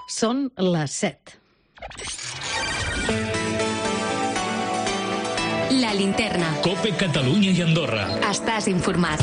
Són les 7. La linterna. COPE Catalunya i Andorra. Estàs informat.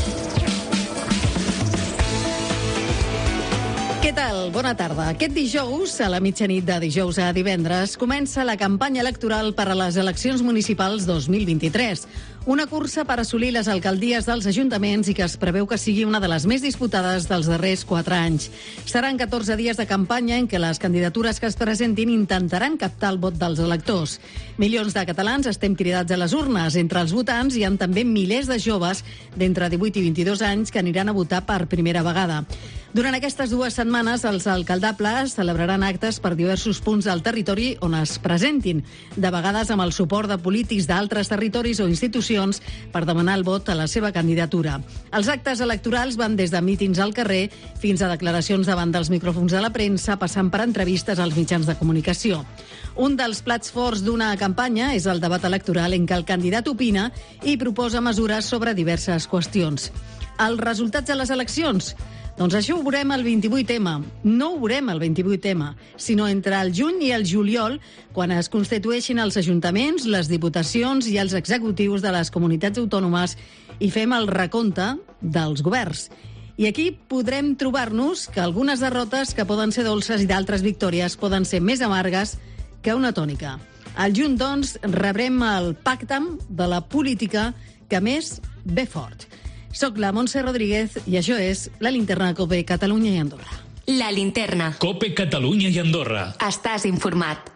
Què tal? Bona tarda. Aquest dijous, a la mitjanit de dijous a divendres, comença la campanya electoral per a les eleccions municipals 2023. Una cursa per assolir les alcaldies dels ajuntaments i que es preveu que sigui una de les més disputades dels darrers 4 anys. Seran 14 dies de campanya en què les candidatures que es presentin intentaran captar el vot dels electors. Milions de catalans estem cridats a les urnes. Entre els votants hi ha també milers de joves d'entre 18 i 22 anys que aniran a votar per primera vegada. Durant aquestes 2 setmanes, els alcaldables celebraran actes per diversos punts del territori on es presentin, de vegades amb el suport de polítics d'altres territoris o institucions per demanar el vot a la seva candidatura. Els actes electorals van des de mítings al carrer fins a declaracions davant dels micròfons de la premsa, passant per entrevistes als mitjans de comunicació. Un dels plats forts d'una campanya és el debat electoral en què el candidat opina i proposa mesures sobre diverses qüestions. Els resultats de les eleccions? Doncs això ho veurem el 28M. No ho veurem el 28M, sinó entre el juny i el juliol, quan es constitueixin els ajuntaments, les diputacions i els executius de les comunitats autònomes i fem el recompte dels governs. I aquí podrem trobar-nos que algunes derrotes que poden ser dolces i d'altres victòries poden ser més amargues que una tònica. Al juny, doncs, rebrem el pacte de la política que més ve fort. Soc la Montse Rodríguez i això és la linterna COPE Catalunya i Andorra. La linterna. COPE Catalunya i Andorra. Estàs informat.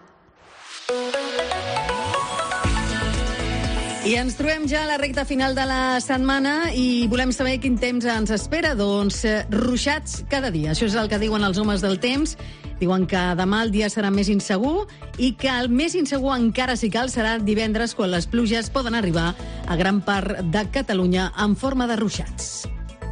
I ens trobem ja a la recta final de la setmana i volem saber quin temps ens espera. Doncs ruixats cada dia. Això és el que diuen els homes del temps. Diuen que demà el dia serà més insegur i que el més insegur encara si cal serà divendres, quan les pluges poden arribar a gran part de Catalunya en forma de ruixats.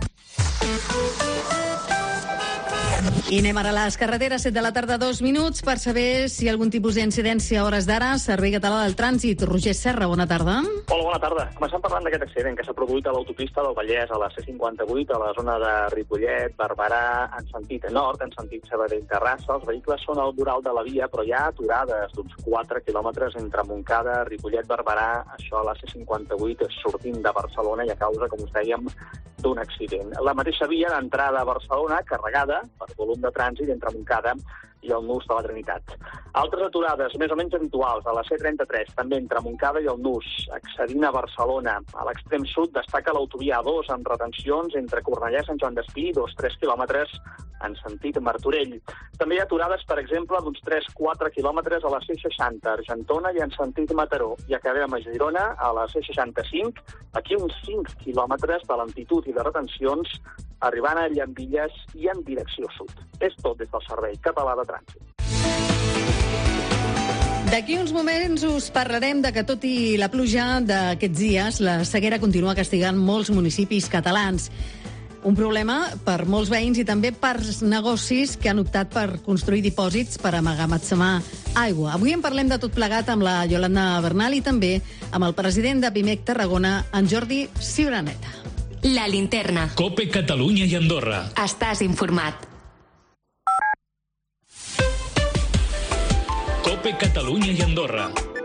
I anem ara a les carreteres, 7 de la tarda, 2 minuts, per saber si hi ha algun tipus d'incidència a hores d'ara. Servei Català del Trànsit, Roger Serra, bona tarda. Hola, bona tarda. Comencem parlant d'aquest accident que s'ha produït a l'autopista del Vallès, a la C58, a la zona de Ripollet, Barberà, en sentit nord, en sentit Sabadell-Terrassa. Els vehicles són al voral de la via, però hi ha aturades d'uns 4 quilòmetres entre Montcada, Ripollet, Barberà, això a la C58, sortint de Barcelona i a causa, com us dèiem, d'un accident. La mateixa via d'entrada a Barcelona, carregada per volum de trànsit entre Montcada i el Nus de la Trinitat. Altres aturades més o menys habituals a la C33, també entre Montcada i el Nus, accedint a Barcelona. A l'extrem sud destaca l'autovia A2 amb retencions entre Cornellà i Sant Joan d'Espí, 2-3 quilòmetres en sentit Martorell. També hi ha aturades, per exemple, d'uns 3-4 quilòmetres a la C60, Argentona i en sentit Mataró. I acabem a Girona, a la C65, aquí uns 5 quilòmetres de lentitud i de retencions, arribant a Llambilles i en direcció sud. És tot des del Servei Català de Trànsit. D'aquí uns moments us parlarem de que, tot i la pluja d'aquests dies, la sequera continua castigant molts municipis catalans. Un problema per molts veïns i també per negocis que han optat per construir dipòsits per amagatzemar aigua. Avui en parlem de tot plegat amb la Yolanda Bernal i també amb el president de Pimec Tarragona, en Jordi Ciuraneta. La linterna. COPE Catalunya i Andorra. Estàs informat. COPE Catalunya i Andorra.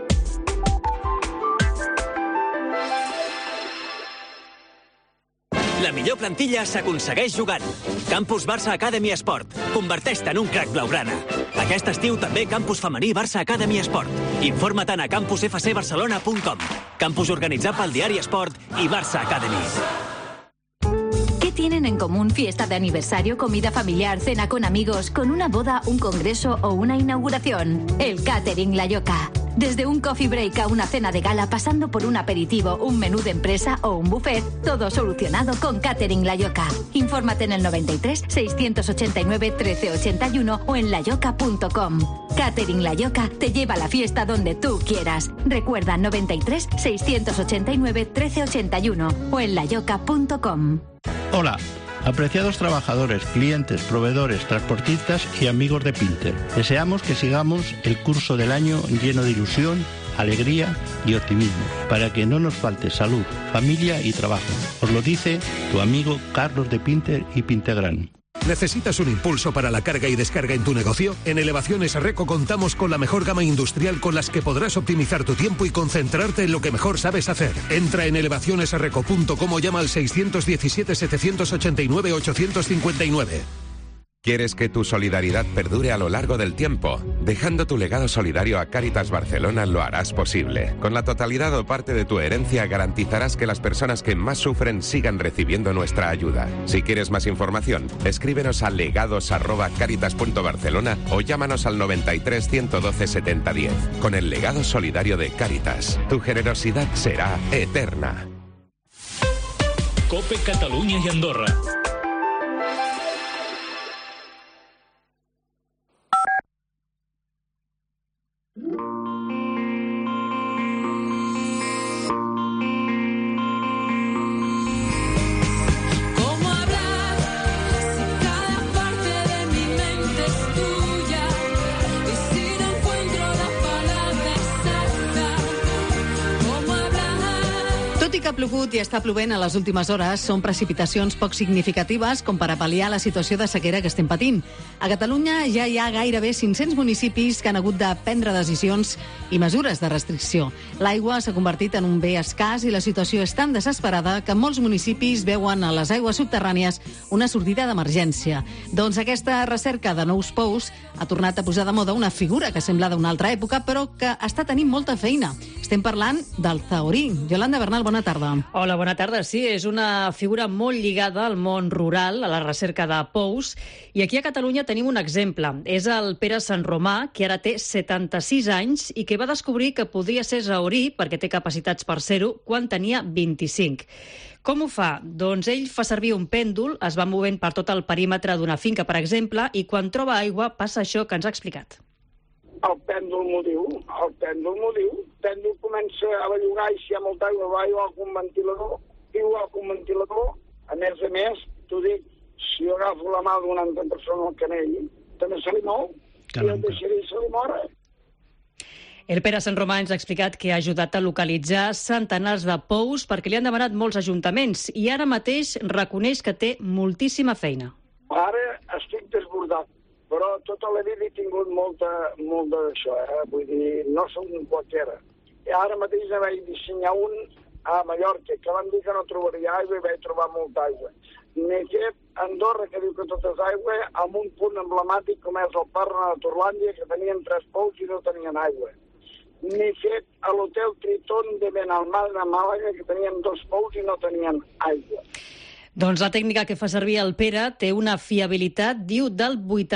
La millor plantilla s'aconsegueix jugant. Campus Barça Academy Esport. Converteix-te en un crac blaugrana. Aquest estiu també Campus Femení Barça Academy Esport. Informa't a campusfcbarcelona.com. Campus organitzat pel Diari Esport i Barça Academy. ¿Qué tienen en común fiesta de aniversario, comida familiar, cena con amigos, con una boda, un congreso o una inauguración? El Catering La Lloca. Desde un coffee break a una cena de gala, pasando por un aperitivo, un menú de empresa o un buffet, todo solucionado con Catering La Lloca. Infórmate en el 93 689 1381 o en layoca.com. Catering La Lloca te lleva a la fiesta donde tú quieras. Recuerda 93 689 1381 o en layoca.com. Hola, apreciados trabajadores, clientes, proveedores, transportistas y amigos de Pinter. Deseamos que sigamos el curso del año lleno de ilusión, alegría y optimismo, para que no nos falte salud, familia y trabajo. Os lo dice tu amigo Carlos de Pinter y Pintegran. ¿Necesitas un impulso para la carga y descarga en tu negocio? En Elevaciones Reco contamos con la mejor gama industrial con las que podrás optimizar tu tiempo y concentrarte en lo que mejor sabes hacer. Entra en elevacionesreco.com o llama al 617-789-859. ¿Quieres que tu solidaridad perdure a lo largo del tiempo? Dejando tu legado solidario a Cáritas Barcelona lo harás posible. Con la totalidad o parte de tu herencia garantizarás que las personas que más sufren sigan recibiendo nuestra ayuda. Si quieres más información, escríbenos a legados@caritas.barcelona o llámanos al 93 112 7010. Con el legado solidario de Cáritas, tu generosidad será eterna. COPE Catalunya i Andorra. Que ha plogut i està plovent a les últimes hores són precipitacions poc significatives com per a pal·liar la situació de sequera que estem patint. A Catalunya ja hi ha gairebé 500 municipis que han hagut de prendre decisions i mesures de restricció. L'aigua s'ha convertit en un bé escàs i la situació és tan desesperada que molts municipis veuen a les aigües subterrànies una sortida d'emergència. Doncs aquesta recerca de nous pous ha tornat a posar de moda una figura que sembla d'una altra època però que està tenint molta feina. Estem parlant del zahorí. Yolanda Bernal, bona tarda. Hola, bona tarda. Sí, és una figura molt lligada al món rural, a la recerca de pous. I aquí a Catalunya tenim un exemple. És el Pere Sant Romà, que ara té 76 anys i que va descobrir que podia ser zahorí, perquè té capacitats per ser-ho, quan tenia 25. Com ho fa? Doncs ell fa servir un pèndol, es va movent per tot el perímetre d'una finca, per exemple, i quan troba aigua passa això que ens ha explicat. El pèndol m'ho diu. El pèndol comença a bellugar i si hi ha molta aigua va igual que un ventilador. Igual que un ventilador. A més, t'ho dic, si jo agafo la mà d'una altra persona al canell, també se li mou. I el deixaré i se li mora. El Pere Sant Romà ens ha explicat que ha ajudat a localitzar centenars de pous perquè li han demanat molts ajuntaments i ara mateix reconeix que té moltíssima feina. Ara estic desbordat. Però tota la vida he tingut molt d'això, vull dir, no som un qualsevol. I ara mateix vaig dissenyar un a Mallorca, que van dir que no trobaria aigua i vaig trobar molta aigua. N'he fet Andorra, que diu que tot és aigua, amb un punt emblemàtic com és el Parra de Torlàndia, que tenien 3 pous i no tenien aigua. N'he fet a l'hotel Tritón de Benalmádena, a Màlaga, que tenien 2 pous i no tenien aigua. Doncs la tècnica que fa servir el Pere té una fiabilitat, diu, del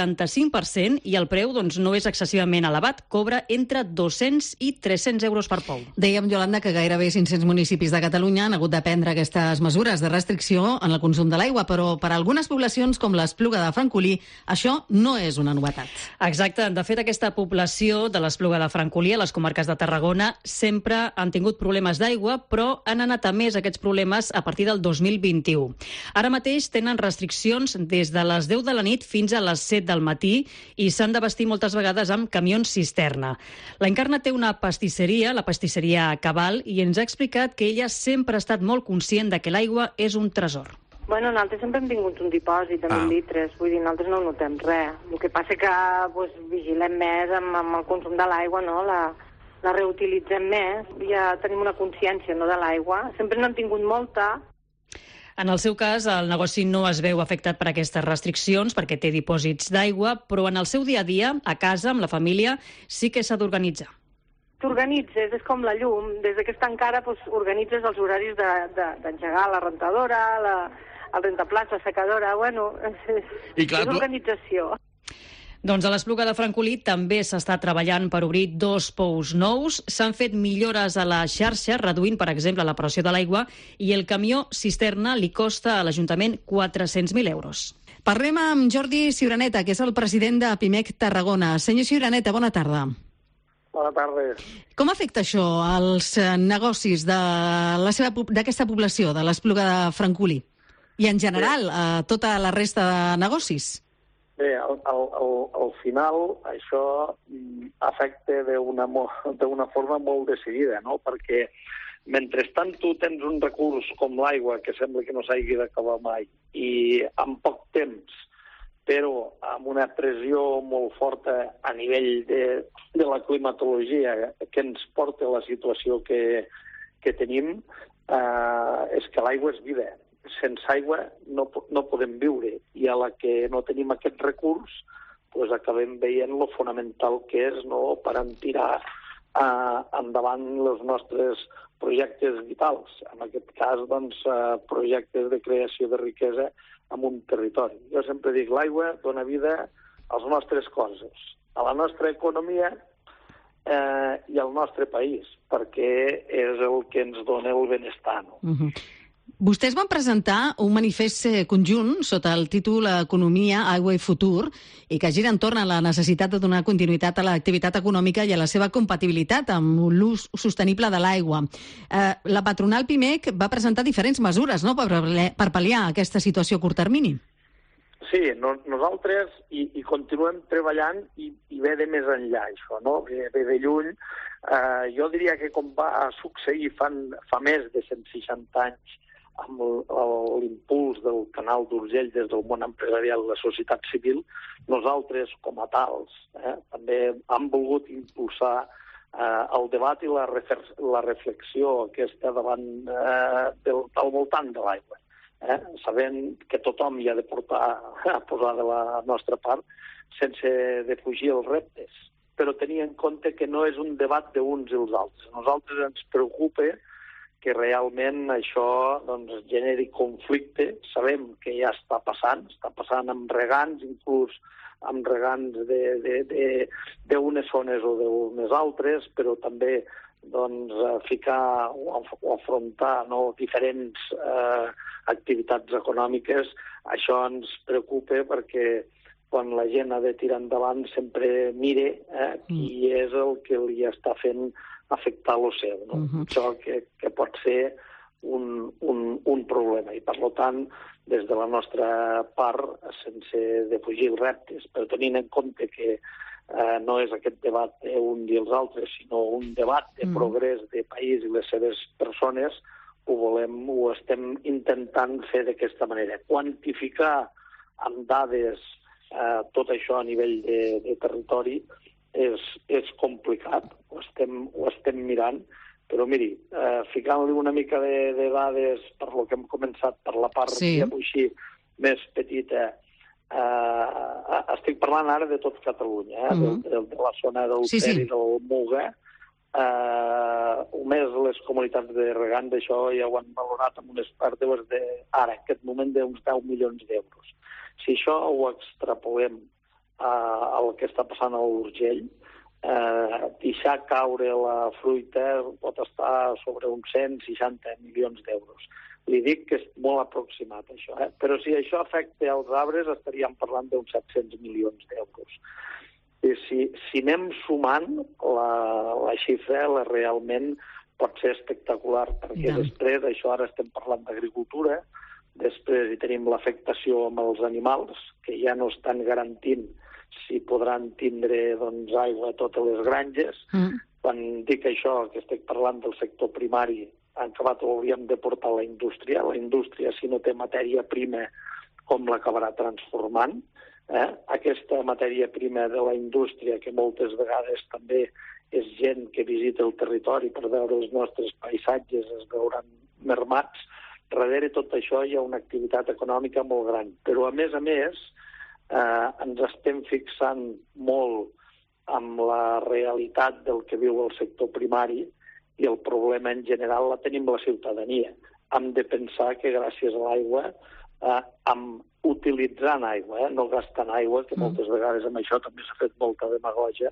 85% i el preu no és excessivament elevat. Cobra entre 200 i 300 euros per pou. Dèiem, Yolanda, que gairebé 500 municipis de Catalunya han hagut de prendre aquestes mesures de restricció en el consum de l'aigua, però per a algunes poblacions com l'Espluga de Francolí això no és una novetat. Exacte. De fet, aquesta població de l'Espluga de Francolí, a les comarques de Tarragona, sempre han tingut problemes d'aigua, però han anat a més aquests problemes a partir del 2021. Ara mateix tenen restriccions des de les 10 de la nit fins a les 7 del matí i s'han de vestir moltes vegades amb camions cisterna. La Encarna té una pastisseria, la pastisseria Cabal, i ens ha explicat que ella sempre ha estat molt conscient de que l'aigua és un tresor. Bueno, nosaltres sempre hem tingut un dipòsit de 1.000 litres, vull dir, nosaltres no notem res. El que passa que vigilem més amb el consum de l'aigua, no? La reutilitzem més, ja tenim una consciència de l'aigua. Sempre n'hem tingut molta. En el seu cas, el negoci no es veu afectat per aquestes restriccions perquè té dipòsits d'aigua, però en el seu dia a dia, a casa, amb la família, sí que s'ha d'organitzar. T'organitzes, és com la llum. Des que està encara, organitzes els horaris d'engegar la rentadora, el rentaplats, la secadora, bueno, és organització. Doncs a l'Espluga de Francolí també s'està treballant per obrir 2 pous nous. S'han fet millores a la xarxa, reduint, per exemple, la pressió de l'aigua, i el camió cisterna li costa a l'Ajuntament 400.000 euros. Parlem amb Jordi Ciuraneta, que és el president de Pimec Tarragona. Senyor Ciuraneta, bona tarda. Bona tarda. Com afecta això als negocis d'aquesta població, de l'Espluga de Francolí? I, en general, a tota la resta de negocis? Bé, al final això afecta d'una forma molt decidida, no? Perquè mentrestant tu tens un recurs com l'aigua, que sembla que no s'hagi d'acabar mai, i en poc temps però amb una pressió molt forta a nivell de la climatologia que ens porta a la situació que tenim, és que l'aigua és vida. Sense aigua no podem viure, i a la que no tenim aquest recurs doncs acabem veient lo fonamental que és, no?, per tirar endavant els nostres projectes vitals. En aquest cas, doncs, projectes de creació de riquesa en un territori. Jo sempre dic, l'aigua dona vida als nostres coses, a la nostra economia i al nostre país, perquè és el que ens dona el benestar, no? Vostès van presentar un manifest conjunt sota el títol Economia, Aigua i Futur, i que gira entorn a la necessitat de donar continuïtat a l'activitat econòmica i a la seva compatibilitat amb l'ús sostenible de l'aigua. La patronal PIMEC va presentar diferents mesures, no?, per pal·liar aquesta situació a curt termini. Sí, nosaltres hi continuem treballant i ve de més enllà, això, no? Ve de lluny. Jo diria que com va succeir fa més de 160 anys amb l'impuls del canal d'Urgell des del món empresarial i la societat civil, nosaltres, com a tals, també hem volgut impulsar el debat i la reflexió aquesta al voltant de l'aigua, sabent que tothom hi ha de posar de la nostra part sense defugir els reptes, però tenir en compte que no és un debat d'uns i els altres. A nosaltres ens preocupa que realment això doncs, generi conflicte. Sabem que ja està passant amb regants, inclús amb regants d'unes zones o d'unes altres, però també doncs, ficar o afrontar, no, diferents activitats econòmiques. Això ens preocupa perquè quan la gent ha de tirar endavant sempre mire qui és el que li està fent afectar l'oceà, no? Això que pot ser un problema. I, per tant, des de la nostra part, sense defugir els reptes, però tenint en compte que no és aquest debat d'un i els altres, sinó un debat de progrés de país i les seves persones, ho estem intentant fer d'aquesta manera. Quantificar amb dades tot això a nivell de territori és complicat, ho estem mirant, però miri, ficant-li una mica de dades per lo que hem començat per la part així més petita, estic parlant ara de tot Catalunya, de la zona del Ter i del Muga, més les comunitats de regant, d'això ja ho han valorat amb unes pèrdues ara, en aquest moment, d'uns 10 milions d'euros. Si això ho extrapolem el que està passant a l'Urgell, deixar caure la fruita pot estar sobre uns 160 milions d'euros. Li dic que és molt aproximat, això, però si això afecta els arbres estaríem parlant d'uns 700 milions d'euros. I si anem sumant, la xifra realment pot ser espectacular, perquè després, això ara estem parlant d'agricultura, després hi tenim l'afectació amb els animals, que ja no estan garantint si podran tindre aigua a totes les granges. Quan dic això, que estic parlant del sector primari, en acabat ho hauríem de portar a la indústria. La indústria, si no té matèria prima, com l'acabarà transformant? Aquesta matèria prima de la indústria, que moltes vegades també és gent que visita el territori per veure els nostres paisatges, es veuran mermats, darrere tot això hi ha una activitat econòmica molt gran. Però, a més, ens estem fixant molt amb la realitat del que viu el sector primari i el problema en general la tenim la ciutadania. Hem de pensar que gràcies a l'aigua, utilitzant aigua, no gastant aigua, que moltes vegades amb això també s'ha fet molta demagògia,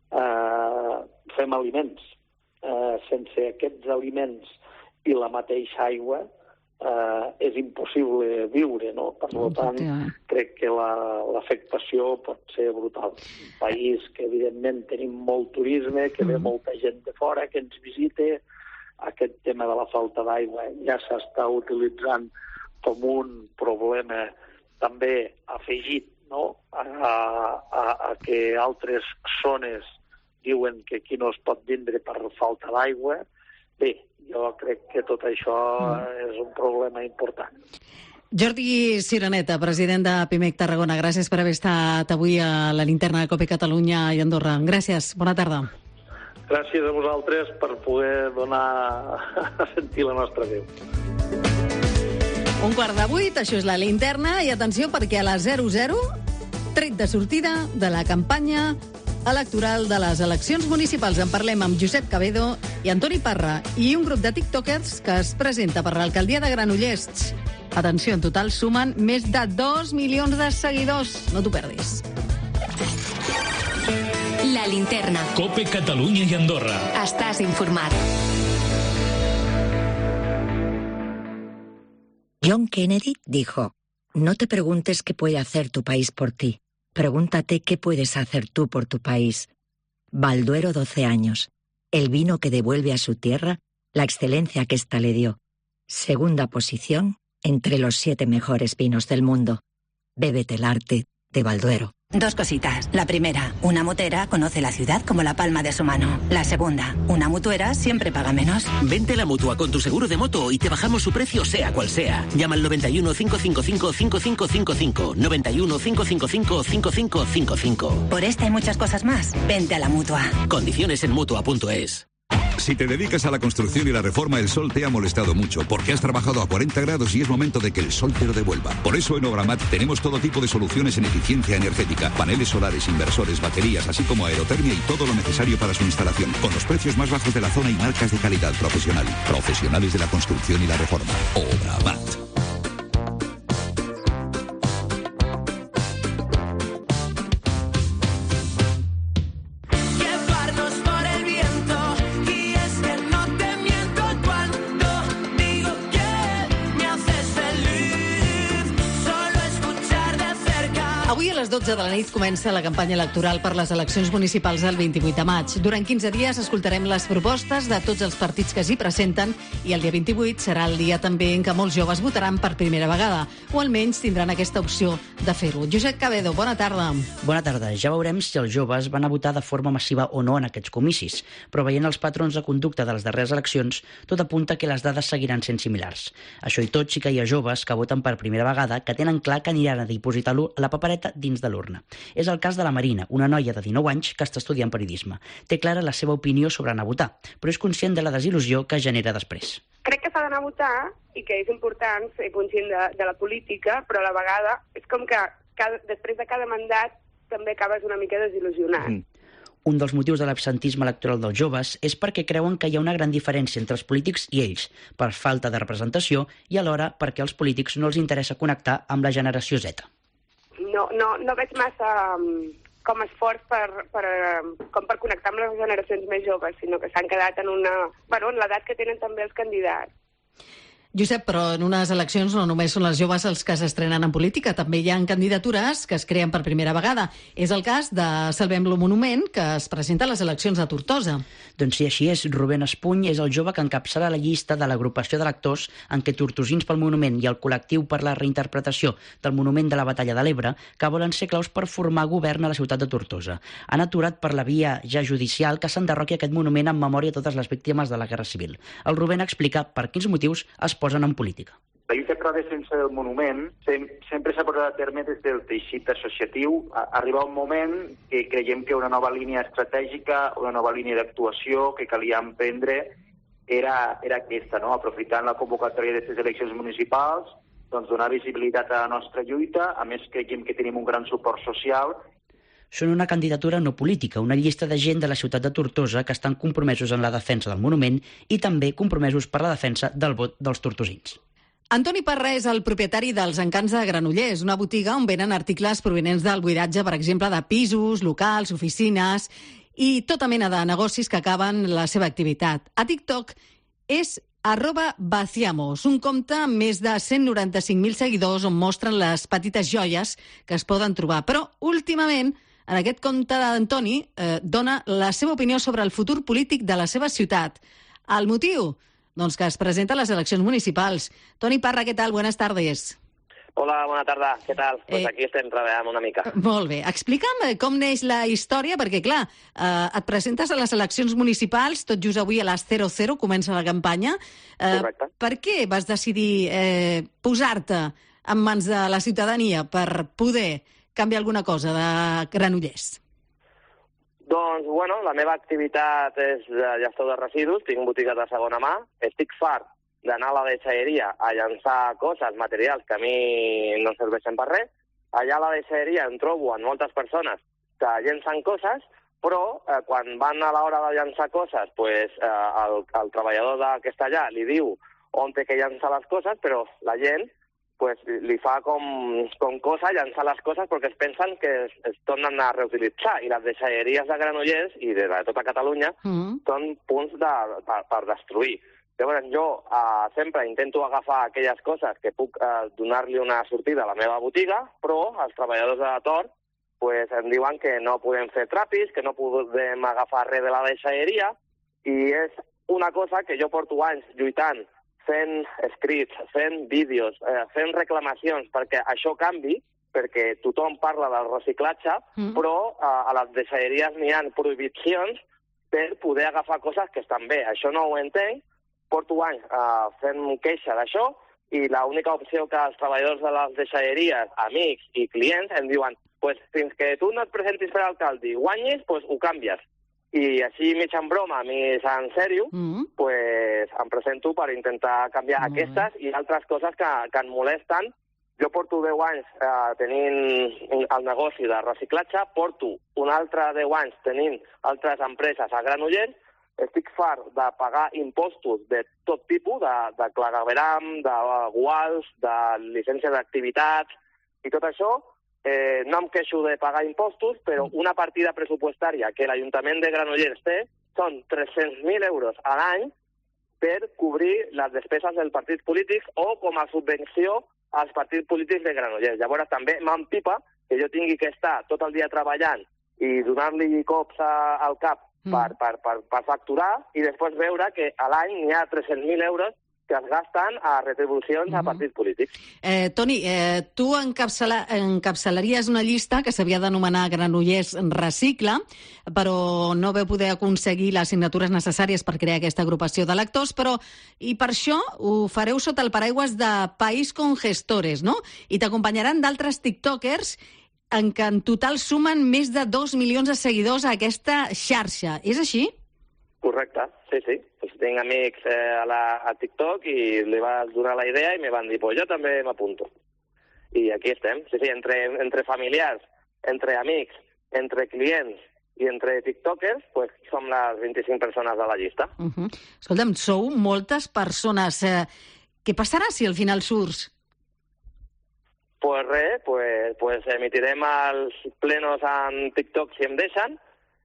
fem aliments. Sense aquests aliments i la mateixa aigua és impossible viure, no? Per tant, crec que l'afectació pot ser brutal. Un país que, evidentment, tenim molt turisme, que ve molta gent de fora, que ens visita. Aquest tema de la falta d'aigua ja s'està utilitzant com un problema també afegit, no?, a que altres zones diuen que aquí no es pot vindre per falta d'aigua. Bé, jo crec que tot això és un problema important. Jordi Ciraneta, president de PIMEC Tarragona, gràcies per haver estat avui a la linterna de COPE Catalunya i Andorra. Gràcies, bona tarda. Gràcies a vosaltres per poder donar a sentir la nostra veu. 7:15, això és la linterna, i atenció perquè a les 00, tret de sortida de la campanya electoral de les eleccions municipals. En parlem amb Josep Cabedo i Antoni Parra i un grup de tiktokers que es presenta per l'alcaldia de Granollers. Atenció, en total sumen més de 2 milions de seguidors. No t'ho perdis. La linterna. COPE Catalunya i Andorra. Estàs informat. John Kennedy dijo: no te preguntes qué puede hacer tu país por ti. Pregúntate qué puedes hacer tú por tu país. Balduero, 12 años. El vino que devuelve a su tierra la excelencia que ésta le dio. Segunda posición entre los 7 mejores vinos del mundo. Bébete el arte de Balduero. 2 cositas. La primera, una motera conoce la ciudad como la palma de su mano. La segunda, una mutuera siempre paga menos. Vente a la Mutua con tu seguro de moto y te bajamos su precio sea cual sea. Llama al 91 555 5555. 91 555 5555. Por esta y muchas cosas más, vente a la Mutua. Condiciones en Mutua.es. Si te dedicas a la construcción y la reforma, el sol te ha molestado mucho, porque has trabajado a 40 grados y es momento de que el sol te lo devuelva. Por eso en Obramat tenemos todo tipo de soluciones en eficiencia energética, paneles solares, inversores, baterías, así como aerotermia y todo lo necesario para su instalación, con los precios más bajos de la zona y marcas de calidad profesional. Profesionales de la construcción y la reforma. Obramat. Avui a les 12 de la nit comença la campanya electoral per les eleccions municipals del 28 de maig. Durant 15 dies escoltarem les propostes de tots els partits que s'hi presenten i el dia 28 serà el dia també en què molts joves votaran per primera vegada, o almenys tindran aquesta opció de fer-ho. Josep Cabedo, bona tarda. Bona tarda. Ja veurem si els joves van a votar de forma massiva o no en aquests comicis, però veient els patrons de conducta de les darreres eleccions, tot apunta que les dades seguiran sent similars. Això i tot, sí que hi ha joves que voten per primera vegada que tenen clar que aniran a dipositar-lo a la papereta dins de l'urna. És el cas de la Marina, una noia de 19 anys que està estudiant periodisme. Té clara la seva opinió sobre anar a votar, però és conscient de la desil·lusió que genera després. Crec que s'ha d'anar a votar i que és important ser conscient de la política, però a la vegada és com que després de cada mandat també acabes una mica desil·lusionat. Un dels motius de l'absentisme electoral dels joves és perquè creuen que hi ha una gran diferència entre els polítics i ells, per falta de representació i alhora perquè als polítics no els interessa connectar amb la generació Z. No veig massa com esforç com per connectar amb les generacions més joves, sinó que s'han quedat en l'edat que tenen també els candidats. Josep, però en unes eleccions no només són els joves els que s'estrenen en política, també hi ha candidatures que es creen per primera vegada. És el cas de Salvem-lo Monument, que es presenta a les eleccions de Tortosa. Doncs sí, així és. Rubén Espuny és el jove que encapçala la llista de l'agrupació d'electors en què Tortosins pel Monument i el col·lectiu per la reinterpretació del Monument de la Batalla de l'Ebre, que volen ser claus per formar govern a la ciutat de Tortosa. Han aturat per la via ja judicial que s'enderroqui aquest monument en memòria a totes les víctimes de la Guerra Civil. El Rubén explica per quins motius es posen en política. La lluita per la defensa del monument sempre s'ha portat a terme des del teixit associatiu. Arriba un moment que creiem que una nova línia estratègica, una nova línia d'actuació que calia emprendre era aquesta, no? Aprofitant la convocatòria d'aquestes eleccions municipals, doncs donar visibilitat a la nostra lluita. A més, creiem que tenim un gran suport social. Són una candidatura no política, una llista de gent de la ciutat de Tortosa que estan compromesos en la defensa del monument i també compromesos per la defensa del vot dels tortosins. Antoni Parra és el propietari dels Encants de Granollers, una botiga on venen articles provenents del buidatge, per exemple, de pisos, locals, oficines i tota mena de negocis que acaben la seva activitat. A TikTok és @vaciamos, un compte amb més de 195.000 seguidors on mostren les petites joies que es poden trobar. Però, últimament, en aquest compte d'Antoni dona la seva opinió sobre el futur polític de la seva ciutat. El motiu? Doncs que es presenta a les eleccions municipals. Toni Parra, què tal? Buenas tardes. Hola, bona tarda. Què tal? Pues aquí estem treballant una mica. Molt bé. Explica'm com neix la història, perquè, clar, et presentes a les eleccions municipals, tot just avui a les 00 comença la campanya. Correcte. Per què vas decidir posar-te en mans de la ciutadania per poder canviar alguna cosa de Granollers? Doncs, bueno, la meva activitat és de gestor de residus, tinc botigues de segona mà, estic fart d'anar a la deixalleria a llançar coses, materials que a mi no serveixen per res. Allà a la deixalleria em trobo amb moltes persones que llencen coses, però quan van a l'hora de llançar coses, pues, el treballador que està allà li diu on té que llançar les coses, però la gent pues, li fa com cosa llançar les coses perquè es pensen que es tornen a reutilitzar. I les deixalleries de Granollers i de tota Catalunya són punts per destruir. Llavors jo sempre intento agafar aquelles coses que puc donar-li una sortida a la meva botiga, però els treballadors de Tor pues, em diuen que no podem fer trapis, que no podem agafar res de la deixalleria, i és una cosa que jo porto anys lluitant, fent escrits, fent vídeos, fent reclamacions perquè això canvi, perquè tothom parla del reciclatge, però a les deixalleries n'hi ha prohibicions per poder agafar coses que estan bé. Això no ho entenc, porto anys fent queixa d'això i l'única opció que els treballadors de les deixalleries, amics i clients em diuen pues, fins que tu no et presentis per alcalde i guanyis, pues, ho canvies. I així, mig en broma, mig en sèrio, pues, em presento per intentar canviar aquestes i altres coses que em molesten. Jo porto 10 anys tenint el negoci de reciclatge, porto un altre 10 anys tenint altres empreses a Granollers, estic fart de pagar impostos de tot tipus, de clavegram, de guals, de llicència d'activitats i tot això. No em queixo de pagar impostos, però una partida pressupostària que l'Ajuntament de Granollers té són 300.000 euros a l'any per cobrir les despeses dels partits polítics o com a subvenció als partits polítics de Granollers. Llavors també m'empipa que jo tingui que estar tot el dia treballant i donar-li cops al cap per facturar i després veure que a l'any n'hi ha 300.000 euros que es gasten a retribucions a partits polítics. Toni, tu encapçalaries una llista que s'havia d'anomenar Granollers Recicla, però no veu poder aconseguir les signatures necessàries per crear aquesta agrupació de lectors, i per això ho fareu sota el paraigües de País con Gestores, no? I t'acompanyaran d'altres tiktokers en què en total sumen més de 2 milions de seguidors a aquesta xarxa. És així? Correcte, sí. Pues tinc amics a TikTok i li vas donar la idea i me van dir, pues jo també m'apunto. I aquí estem. Sí, entre familiars, entre amics, entre clients i entre tiktokers, pues som les 25 persones de la llista. Escolta'm, sou moltes persones. Què passarà si al final surts? Pues res, pues emitirem els plenos en TikTok si em deixen,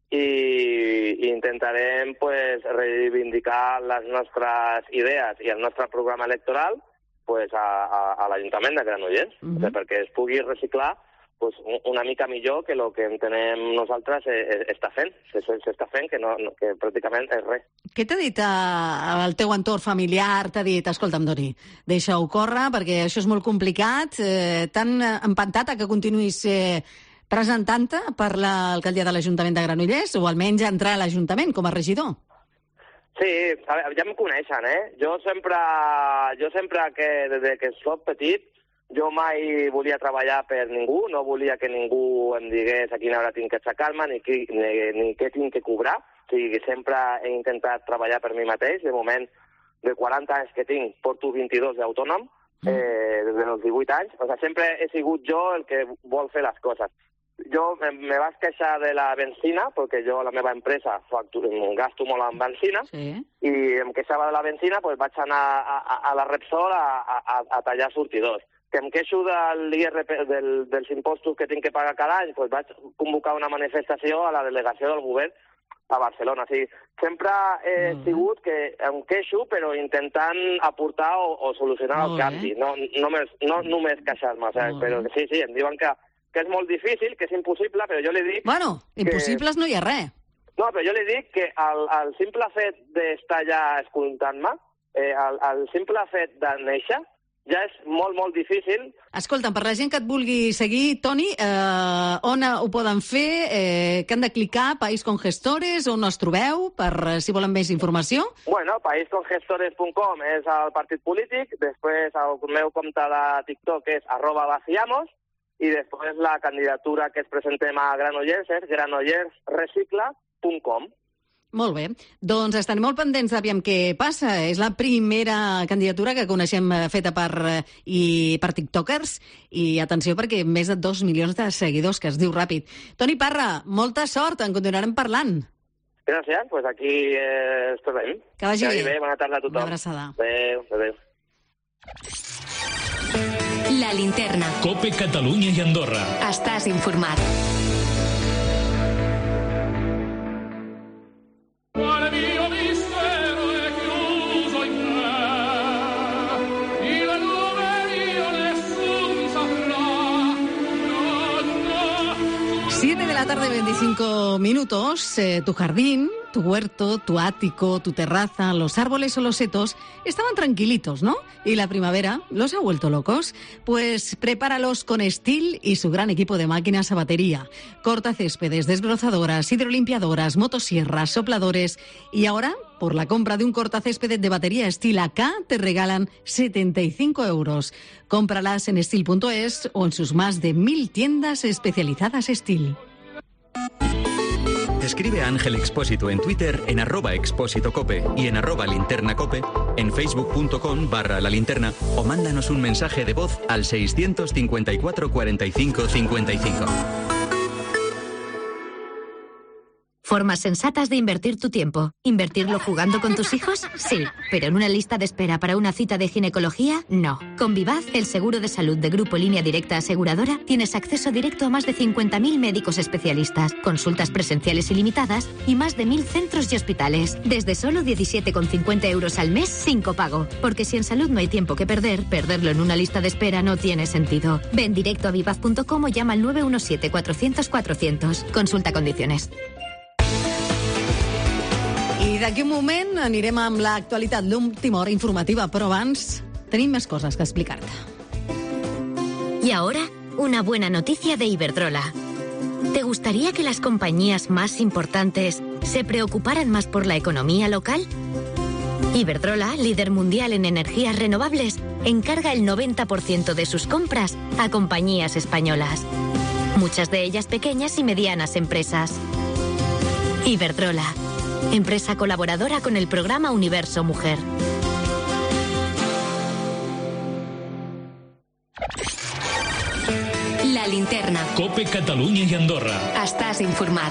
i intentarem pues, reivindicar les nostres idees i el nostre programa electoral pues, a l'Ajuntament de Granollers, perquè es pugui reciclar pues, una mica millor que el que entenem nosaltres s'està fent. S'està fent, que pràcticament és res. Què t'ha dit el teu entorn familiar? T'ha dit, escolta'm, Doni, deixa-ho córrer, perquè això és molt complicat. T'han empantat a que continuïs presentant-te per l'alcaldia de l'Ajuntament de Granollers, o almenys entrar a l'Ajuntament com a regidor? Sí, ja em coneixen, Jo sempre que, des que soc petit, jo mai volia treballar per ningú, no volia que ningú em digués a quina hora tinc que aixecar-me ni què tinc que cobrar. O sigui, sempre he intentat treballar per mi mateix. De moment, de 40 anys que tinc, porto 22 d'autònom, des dels 18 anys. O sigui, sempre he sigut jo el que vol fer les coses. Jo me vaig queixar de la benzina, perquè jo a la meva empresa gasto molt en benzina, i em queixava de la benzina, doncs vaig anar a la Repsol a tallar sortidors. Que em queixo dels impostos que tinc que pagar cada any, doncs vaig convocar una manifestació a la delegació del govern a Barcelona. O sigui, sempre he sigut que em queixo, però intentant aportar o solucionar el canvi. No només queixar-me, però sí, em diuen que és molt difícil, que és impossible, però jo li dic... Bueno, impossibles no hi ha res. No, però jo li dic que el simple fet d'estar allà escoltant-me, el simple fet de néixer, ja és molt, molt difícil. Escolta'm, per la gent que et vulgui seguir, Toni, on ho poden fer? Que han de clicar? País con Gestores? On es trobeu? Per si volen més informació? Bueno, paiscongestores.com és el partit polític, després el meu compte de TikTok és @vaciamos, i després la candidatura que ens presentem a Granollers és granollersrecicla.com. Molt bé. Doncs estan molt pendents d'aviam què passa. És la primera candidatura que coneixem feta per tiktokers i atenció perquè més de 2 milions de seguidors, que es diu ràpid. Toni Parra, molta sort, en continuarem parlant. Gràcies, doncs aquí estarem. Que vagi bé. Bona tarda a tothom. Una abraçada. Adéu, adéu. La Linterna. COPE Catalunya i Andorra. Estàs informat. Tarde, 25 minutos. Tu jardín, tu huerto, tu ático, tu terraza, los árboles o los setos estaban tranquilitos, ¿no? Y la primavera los ha vuelto locos. Pues prepáralos con Stihl y su gran equipo de máquinas a batería. Cortacéspedes, desbrozadoras, hidrolimpiadoras, motosierras, sopladores. Y ahora, por la compra de un cortacésped de batería Stihl acá, te regalan 75 euros. Cómpralas en Stihl.es o en sus más de 1000 tiendas especializadas Stihl. Escribe a Ángel Expósito en Twitter en @expósitocope y en @linternacope, en facebook.com/la linterna o mándanos un mensaje de voz al 654 45 55. Formas sensatas de invertir tu tiempo. ¿Invertirlo jugando con tus hijos? Sí. ¿Pero en una lista de espera para una cita de ginecología? No. Con Vivaz, el seguro de salud de Grupo Línea Directa Aseguradora, tienes acceso directo a más de 50.000 médicos especialistas, consultas presenciales ilimitadas y más de 1.000 centros y hospitales. Desde solo 17,50 euros al mes sin copago. Porque si en salud no hay tiempo que perder, perderlo en una lista de espera no tiene sentido. Ven directo a vivaz.com o llama al 917 400 400. Consulta condiciones. I d'aquí un moment anirem amb l'actualitat, l'última hora informativa, però abans tenim més coses que explicar-te. Y ahora, una buena noticia de Iberdrola. ¿Te gustaría que las compañías más importantes se preocuparan más por la economía local? Iberdrola, líder mundial en energías renovables, encarga el 90% de sus compras a compañías españolas. Muchas de ellas pequeñas y medianas empresas. Iberdrola, empresa colaboradora con el programa Universo Mujer. La Linterna. COPE Catalunya i Andorra. Estàs informat.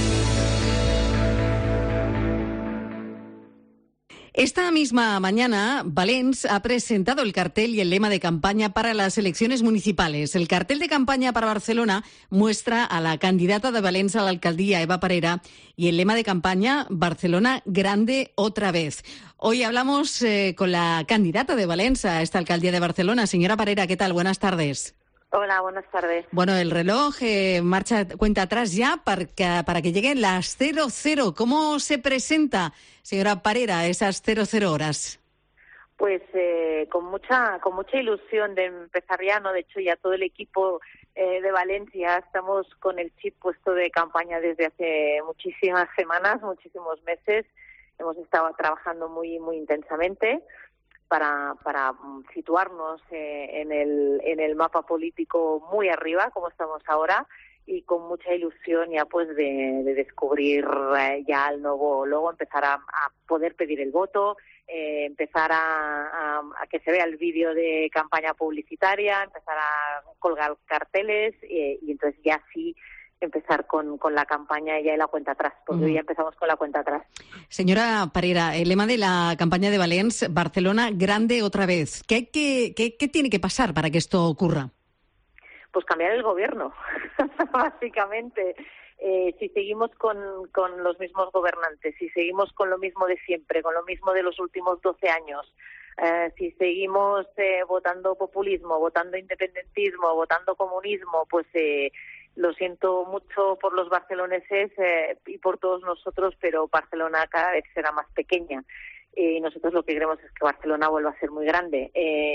Esta misma mañana, Valens ha presentado el cartel y el lema de campaña para las elecciones municipales. El cartel de campaña para Barcelona muestra a la candidata de Valens a la alcaldía, Eva Parera, y el lema de campaña, Barcelona grande otra vez. Hoy hablamos con la candidata de Valens a esta alcaldía de Barcelona. Señora Parera, ¿qué tal? Buenas tardes. Hola, buenas tardes. Bueno, el reloj marcha cuenta atrás ya para que lleguen las 00. ¿Cómo se presenta, señora Parera, esas 00 horas? Pues con mucha ilusión de empezar ya, ¿no? De hecho, ya todo el equipo de Valencia estamos con el chip puesto de campaña desde hace muchísimas semanas, muchísimos meses. Hemos estado trabajando muy intensamente para situarnos en el mapa político muy arriba, como estamos ahora, y con mucha ilusión ya pues de descubrir ya el nuevo logo, empezar a poder pedir el voto, empezar a que se vea el vídeo de campaña publicitaria, empezar a colgar carteles y entonces ya sí empezar con la campaña ya y la cuenta atrás, porque hoy ya empezamos con la cuenta atrás. Señora Parera, el lema de la campaña de Valens, Barcelona grande otra vez. ¿Qué tiene que pasar para que esto ocurra? Pues cambiar el gobierno, básicamente. Si seguimos con los mismos gobernantes, si seguimos con lo mismo de siempre, con lo mismo de los últimos 12 años, si seguimos votando populismo, votando independentismo, votando comunismo, pues lo siento mucho por los barceloneses y por todos nosotros, pero Barcelona cada vez será más pequeña. y nosotros lo que queremos es que Barcelona vuelva a ser muy grande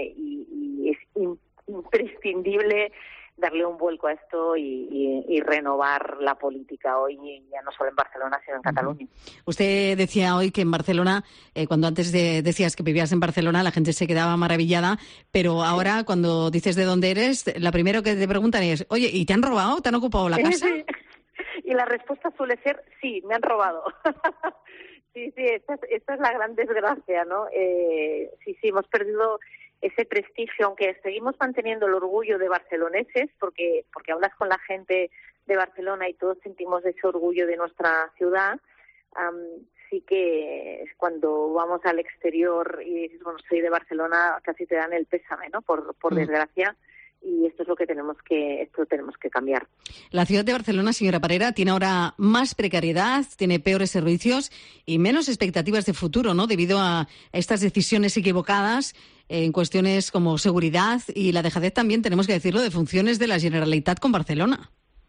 y es imprescindible darle un vuelco a esto y renovar la política hoy, ya no solo en Barcelona, sino en Cataluña. Usted decía hoy que en Barcelona, cuando antes decías que vivías en Barcelona, la gente se quedaba maravillada, pero ahora cuando dices de dónde eres, la primero que te preguntan es, oye, ¿y te han robado? ¿Te han ocupado la casa? Sí. Y la respuesta suele ser, sí, me han robado. Sí, esta es la gran desgracia, ¿no? Sí, hemos perdido ese prestigio, aunque seguimos manteniendo el orgullo de barceloneses, porque hablas con la gente de Barcelona y todos sentimos ese orgullo de nuestra ciudad. Sí que cuando vamos al exterior y dices, bueno, soy de Barcelona, casi te dan el pésame, ¿no? Por desgracia. Y esto es lo que tenemos que cambiar. La ciudad de Barcelona, señora Parera, tiene ahora más precariedad, tiene peores servicios y menos expectativas de futuro, ¿no? Debido a estas decisiones equivocadas en cuestiones como seguridad y la dejadez también, tenemos que decirlo, de funciones de la Generalitat con Barcelona.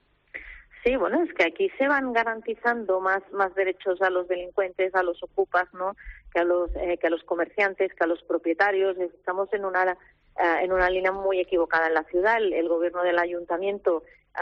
Sí, bueno, es que aquí se van garantizando más derechos a los delincuentes, a los ocupas, ¿no? Que a los comerciantes, que a los propietarios. Estamos en una línea muy equivocada en la ciudad. El gobierno del ayuntamiento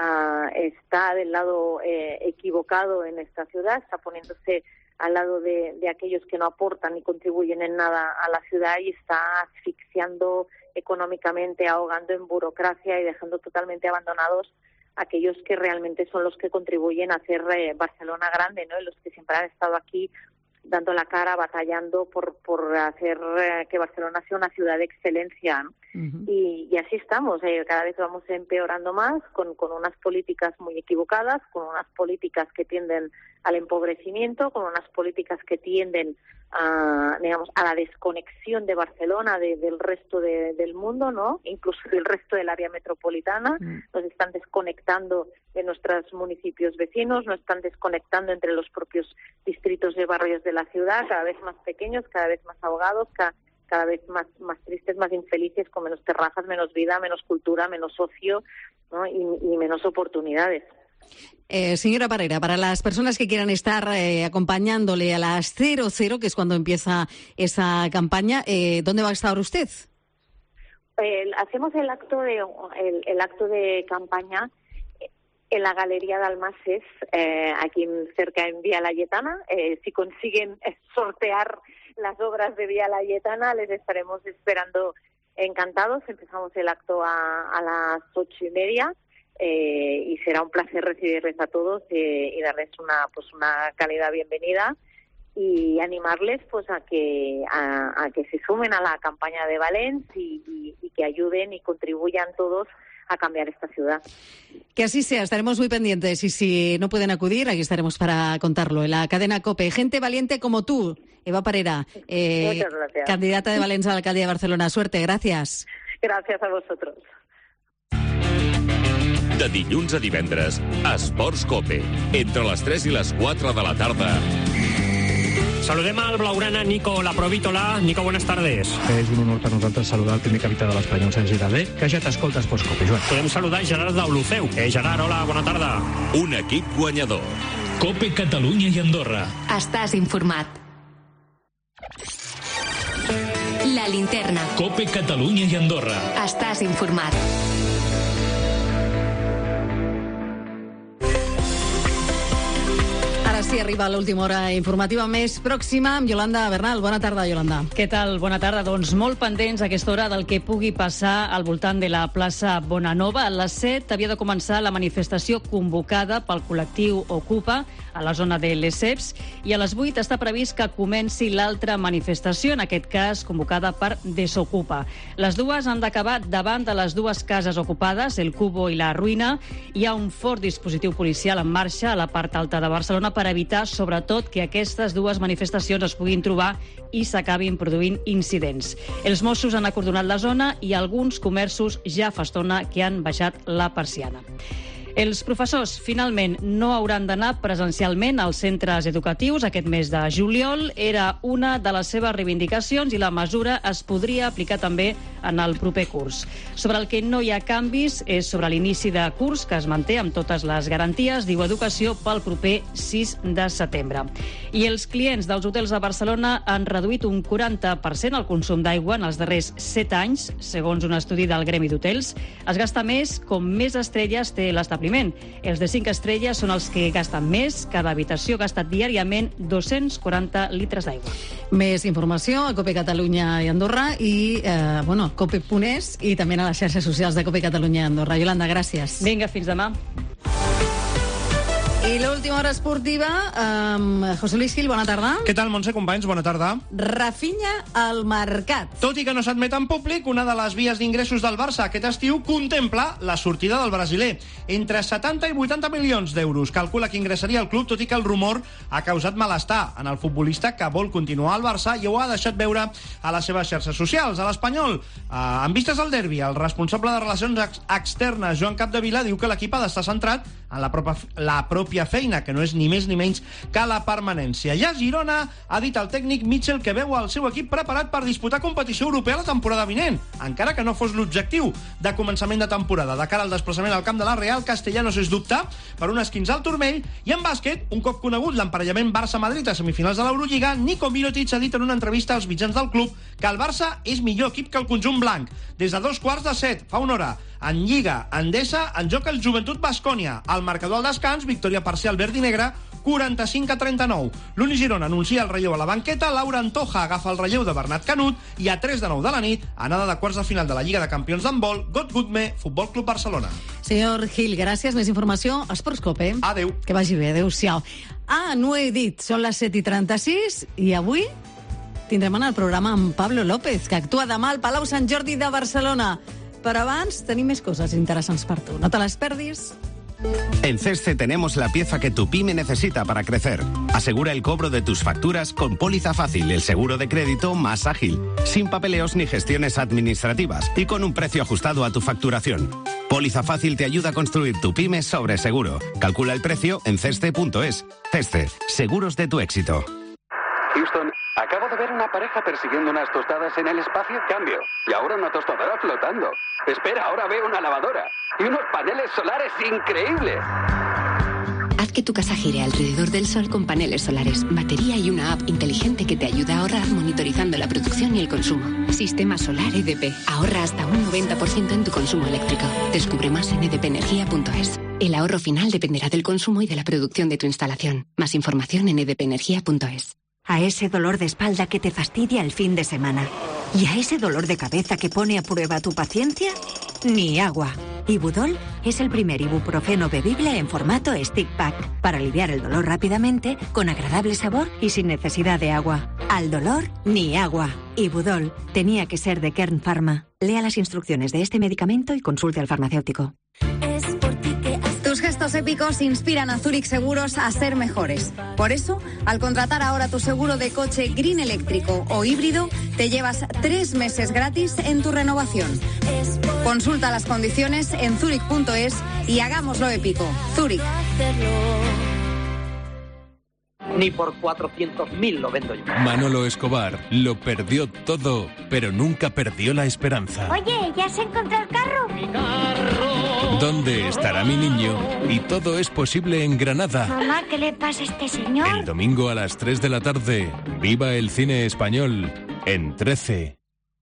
está del lado equivocado en esta ciudad, está poniéndose al lado de aquellos que no aportan ni contribuyen en nada a la ciudad y está asfixiando económicamente, ahogando en burocracia y dejando totalmente abandonados a aquellos que realmente son los que contribuyen a hacer Barcelona grande, ¿no? Y los que siempre han estado aquí dando la cara, batallando por hacer que Barcelona sea una ciudad de excelencia, ¿no? Y así estamos, cada vez vamos empeorando más, con unas políticas muy equivocadas, con unas políticas que tienden al empobrecimiento, con unas políticas que tienden a la desconexión de Barcelona del resto del mundo, ¿no? Incluso del resto del área metropolitana. Nos están desconectando de nuestros municipios vecinos, nos están desconectando entre los propios distritos y barrios de la ciudad, cada vez más pequeños, cada vez más ahogados, cada vez más tristes, más infelices, con menos terrazas, menos vida, menos cultura, menos ocio, ¿no? y menos oportunidades. Señora Parera, para las personas que quieran estar acompañándole a las 00, que es cuando empieza esa campaña, ¿dónde va a estar usted? Hacemos el acto de campaña en la Galería de Almases, aquí cerca en Vía Layetana. Si consiguen sortear las obras de Vía Layetana, les estaremos esperando encantados. Empezamos el acto a las 8:30. Y será un placer recibirles a todos y darles una cálida bienvenida y animarles a que se sumen a la campaña de Valens y que ayuden y contribuyan todos a cambiar esta ciudad. Que así sea, estaremos muy pendientes y si no pueden acudir, aquí estaremos para contarlo. En la cadena COPE, gente valiente como tú, Eva Parera, muchas gracias. Candidata de Valens a la alcaldía de Barcelona. Suerte, gracias. Gracias a vosotros. De dilluns a divendres, Esports COPE, entre les 3 i les 4 de la tarda. Saludem al blaugrana Nico Laprovítola. Nico, buenas tardes. És un honor per nosaltres saludar el primer capità de l'Espanyol, Sergi Darder, que ja t'escolta a Esports COPE, Joan. Podem saludar Gerard d'Oloceu. Gerard, hola, bona tarda. Un equip guanyador. COPE Catalunya i Andorra. Estàs informat. La linterna. COPE Catalunya i Andorra. Estàs informat. Sí, arriba l'última hora informativa més pròxima amb Yolanda Bernal. Bona tarda, Yolanda. Què tal? Bona tarda. Doncs molt pendents a aquesta hora del que pugui passar al voltant de la plaça Bonanova. A les 7 havia de començar la manifestació convocada pel col·lectiu Ocupa a la zona de Lesseps i a les 8 està previst que comenci l'altra manifestació, en aquest cas convocada per Desocupa. Les dues han d'acabar davant de les dues cases ocupades, el Cubo i la Ruïna. Hi ha un fort dispositiu policial en marxa a la part alta de Barcelona per evitar, sobretot, que aquestes dues manifestacions es puguin trobar i s'acabin produint incidents. Els Mossos han acordonat la zona i alguns comerços ja fa estona que han baixat la persiana. Els professors, finalment, no hauran d'anar presencialment als centres educatius aquest mes de juliol. Era una de les seves reivindicacions i la mesura es podria aplicar també en el proper curs. Sobre el que no hi ha canvis és sobre l'inici de curs, que es manté amb totes les garanties, diu Educació, pel proper 6 de setembre. I els clients dels hotels de Barcelona han reduït un 40% el consum d'aigua en els darrers 7 anys, segons un estudi del Gremi d'Hotels. Es gasta més com més estrelles té l'establiment. Els de 5 estrelles són els que gasten més. Cada habitació gasta diàriament 240 litres d'aigua. Més informació a Cope Catalunya i Andorra i, cope.es i també a les xarxes socials de Cope Catalunya i Andorra. Yolanda, gràcies. Vinga, fins demà. I l'última hora esportiva, José Luis Gil, bona tarda. Què tal, Montse, companys? Bona tarda. Rafinha al mercat. Tot i que no s'admet en públic, una de les vies d'ingressos del Barça aquest estiu contempla la sortida del brasiler. Entre 70 i 80 milions d'euros calcula que ingressaria al club, tot i que el rumor ha causat malestar en el futbolista que vol continuar al Barça i ho ha deixat veure a les seves xarxes socials. A l'Espanyol, en vistes al derbi, el responsable de relacions externes, Joan Capdevila, diu que l'equip ha d'estar centrat en la pròpia feina, que no és ni més ni menys que la permanència. I a Girona ha dit el tècnic Mitchell que veu el seu equip preparat per disputar competició europea la temporada vinent, encara que no fos l'objectiu de començament de temporada. De cara al desplaçament al camp de la Real, Castellanos és dubtar per un esquinçar al turmell. I en bàsquet, un cop conegut l'emparellament Barça-Madrid a semifinals de l'Eurolliga, Nico Mirotic ha dit en una entrevista als mitjans del club que el Barça és millor equip que el conjunt blanc. Des de 7:15, fa una hora, en Lliga Endesa, en joc el Joventut Baskonia. Al marcador al descans, victòria parcial verd i negra, 45-39. L'Uni Girona anuncia el relleu a la banqueta, Laura Antoja agafa el relleu de Bernat Canut i a 3:09 de la nit, anada de quarts de final de la Lliga de Campions d'handbol, Gotgudme, Futbol Club Barcelona. Senyor Gil, gràcies. Més informació, Esports Cope. Adéu. Que vagi bé, adéu-siau. No he dit, són les 7:36 i avui tindrem en el programa amb Pablo López, que actua demà al Palau Sant Jordi de Barcelona. Però abans tenim més coses interessants per tu. No te les perdis. En CESCE tenemos la pieza que tu pyme necesita para crecer. Asegura el cobro de tus facturas con Póliza Fácil, el seguro de crédito más ágil, sin papeleos ni gestiones administrativas y con un precio ajustado a tu facturación. Póliza Fácil te ayuda a construir tu pyme sobre seguro. Calcula el precio en ceste.es. CESCE, seguros de tu éxito. Houston, acabo de ver una pareja persiguiendo unas tostadas en el espacio. Cambio. Y ahora una tostadora flotando. Espera, ahora veo una lavadora. Y unos paneles solares increíbles. Haz que tu casa gire alrededor del sol con paneles solares, batería y una app inteligente que te ayuda a ahorrar monitorizando la producción y el consumo. Sistema Solar EDP. Ahorra hasta un 90% en tu consumo eléctrico. Descubre más en edpenergia.es. El ahorro final dependerá del consumo y de la producción de tu instalación. Más información en edpenergia.es. A ese dolor de espalda que te fastidia el fin de semana. ¿Y a ese dolor de cabeza que pone a prueba tu paciencia? Ni agua. Ibudol es el primer ibuprofeno bebible en formato stick pack para aliviar el dolor rápidamente, con agradable sabor y sin necesidad de agua. Al dolor, ni agua. Ibudol tenía que ser de Kern Pharma. Lea las instrucciones de este medicamento y consulte al farmacéutico. Tus gestos épicos inspiran a Zurich Seguros a ser mejores. Por eso, al contratar ahora tu seguro de coche Green eléctrico o híbrido, te llevas 3 meses gratis en tu renovación. Consulta las condiciones en zurich.es y hagámoslo épico. Zurich. Ni por 400.000 lo vendo yo. Manolo Escobar lo perdió todo, pero nunca perdió la esperanza. Oye, ¿ya se encontró el carro? ¡Mi carro! ¿Dónde estará mi niño? Y todo es posible en Granada. Mamá, ¿qué le pasa a este señor? El domingo a las 3 de la tarde. Viva el cine español en 13.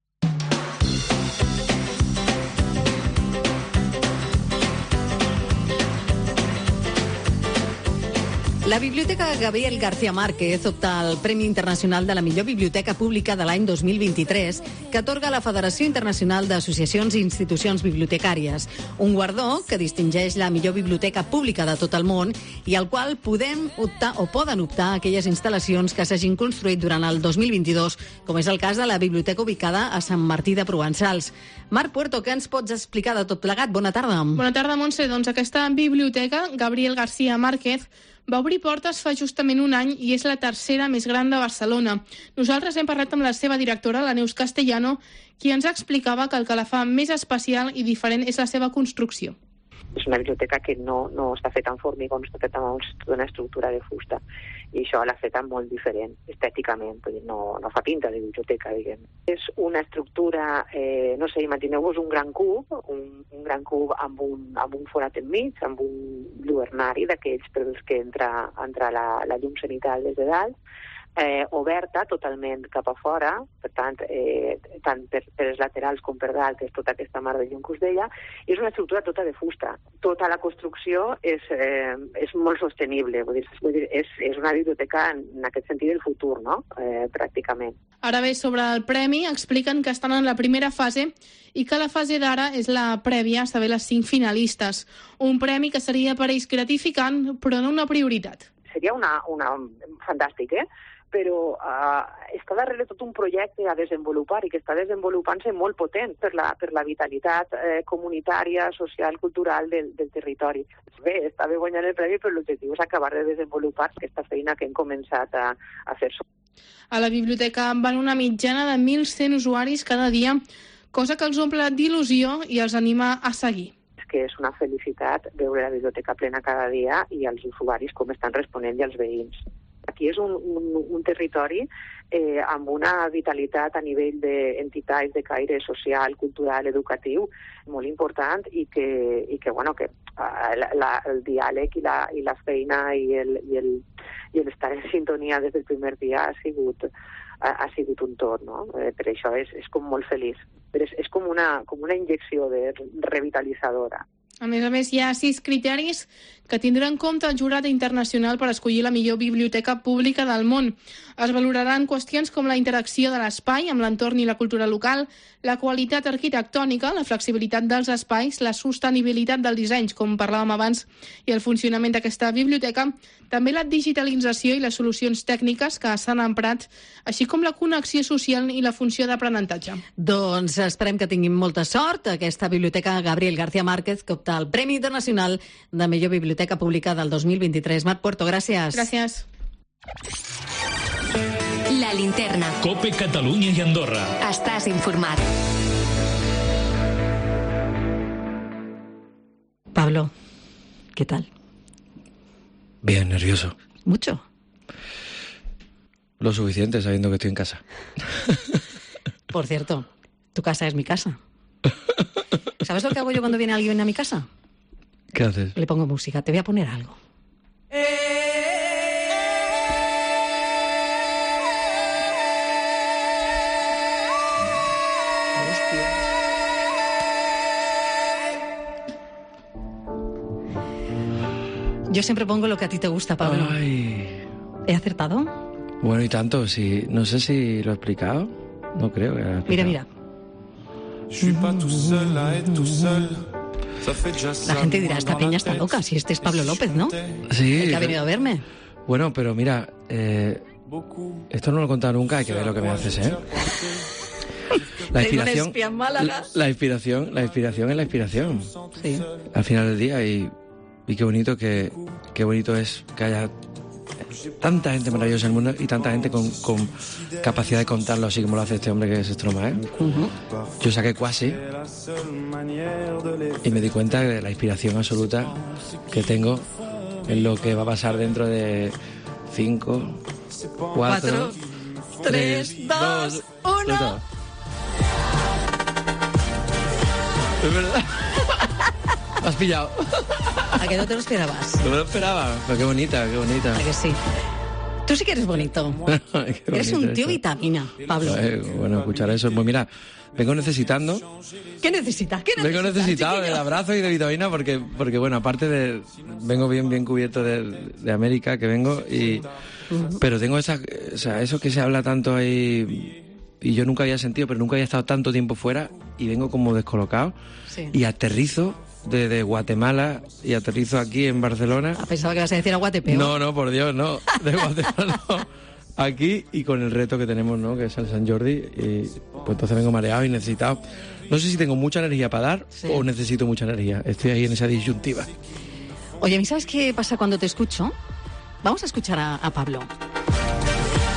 La Biblioteca Gabriel García Márquez opta al Premi Internacional de la millor biblioteca pública de l'any 2023 que atorga la Federació Internacional d'Associacions i Institucions Bibliotecàries, un guardó que distingeix la millor biblioteca pública de tot el món i al qual podem optar o poden optar aquelles instal·lacions que s'hagin construït durant el 2022, com és el cas de la biblioteca ubicada a Sant Martí de Provençals. Marc Puerto, què ens pots explicar de tot plegat? Bona tarda. Bona tarda, Montse. Doncs aquesta biblioteca, Gabriel García Márquez, va obrir portes fa justament un any i és la tercera més gran de Barcelona. Nosaltres hem parlat amb la seva directora, la Neus Castellano, qui ens explicava que el que la fa més especial i diferent és la seva construcció. És una biblioteca que no està feta en formigó, no està feta amb una estructura de fusta, i això l'ha feta molt diferent estèticament, no fa pinta de biblioteca, diguem. És una estructura, no sé, imagineu-vos un gran cub amb un forat enmig, amb un lluernari d'aquells per els que entra la llum cenital des de dalt, oberta totalment cap a fora, per tant, tant per els laterals com per dalt, és tota aquesta mar de llum que us deia, i és una estructura tota de fusta. Tota la construcció és molt sostenible, vull dir, és una biblioteca en aquest sentit del futur, no?, pràcticament. Ara bé, sobre el premi, expliquen que estan en la primera fase i que la fase d'ara és la prèvia a saber les 5 finalistes. Un premi que seria per ells gratificant, però no una prioritat. Seria una fantàstic, però està darrere tot un projecte a desenvolupar i que està desenvolupant-se molt potent per la vitalitat comunitària, social, cultural del territori. Bé, està bé guanyar el premi, però l'objectiu és acabar de desenvolupar aquesta feina que hem començat a fer. A la biblioteca van una mitjana de 1.100 usuaris cada dia, cosa que els omple d'il·lusió i els anima a seguir. Que és una felicitat veure la biblioteca plena cada dia i els usuaris com estan responent i els veïns. Aquí és un territori amb una vitalitat a nivell d'entitats de caire social, cultural, educatiu molt important i que el diàleg i la feina i l'estar en sintonia des del primer dia ha sigut un tot, no? Per això és com molt feliç. Però és com una injecció revitalitzadora. A més, hi ha 6 criteris que tindrà en compte el jurat internacional per escollir la millor biblioteca pública del món. Es valoraran qüestions com la interacció de l'espai amb l'entorn i la cultura local, la qualitat arquitectònica, la flexibilitat dels espais, la sostenibilitat del disseny, com parlàvem abans, i el funcionament d'aquesta biblioteca, també la digitalització i les solucions tècniques que s'han emprat, així com la connexió social i la funció d'aprenentatge. Doncs esperem que tinguin molta sort. Aquesta biblioteca Gabriel García Márquez, que opta al Premi Internacional de Millor Biblioteca Pública del 2023. Marc Puerto, gràcies. Gràcies. La linterna. COPE Catalunya i Andorra. Estàs informat. Pablo, ¿qué tal? Bien, nervioso. ¿Mucho? Lo suficiente sabiendo que estoy en casa. Por cierto, tu casa es mi casa. ¿Sabes lo que hago yo cuando viene alguien a mi casa? ¿Qué haces? Le pongo música. Te voy a poner algo. Yo siempre pongo lo que a ti te gusta, Pablo. Ay. ¿He acertado? Bueno, y tanto. Sí, no sé si lo he explicado. No creo que lo he explicado. Mira. La gente dirá, esta peña está loca, si este es Pablo López, ¿no? Sí. El que ha venido a verme. Bueno, pero mira, esto no lo he contado nunca, hay que ver lo que me haces, ¿eh? La inspiración es la inspiración. Sí. Al final del día y qué bonito es que haya tanta gente maravillosa en el mundo y tanta gente con capacidad de contarlo así como lo hace este hombre que es Stromae. Yo saqué Quasi y me di cuenta de la inspiración absoluta que tengo en lo que va a pasar dentro de 5, 4, 3, 2, 1. Es verdad. Me has pillado. ¿A que no te lo esperabas? No me lo esperaba, pero qué bonita, qué bonita. ¿A que sí? Tú sí que eres bonito. Eres un tío vitamina, Pablo. Bueno, escuchar eso. Pues mira, vengo necesitando... ¿Qué necesitas? Vengo necesitado del abrazo y de vitamina porque bueno, aparte de... Vengo bien cubierto de América, que vengo, pero tengo eso que se habla tanto ahí... Y yo nunca había sentido, pero nunca había estado tanto tiempo fuera y vengo como descolocado. Sí. Y aterrizo de Guatemala y aterrizo aquí en Barcelona. Pensaba que ibas a decir a Guatepeo. No, por Dios, no. De Guatemala no. Aquí y con el reto que tenemos, ¿no? Que es el Sant Jordi. Y pues entonces vengo mareado y necesitado. No sé si tengo mucha energía para dar o necesito mucha energía. Estoy ahí en esa disyuntiva. Oye, ¿sabes qué pasa cuando te escucho? Vamos a escuchar a Pablo.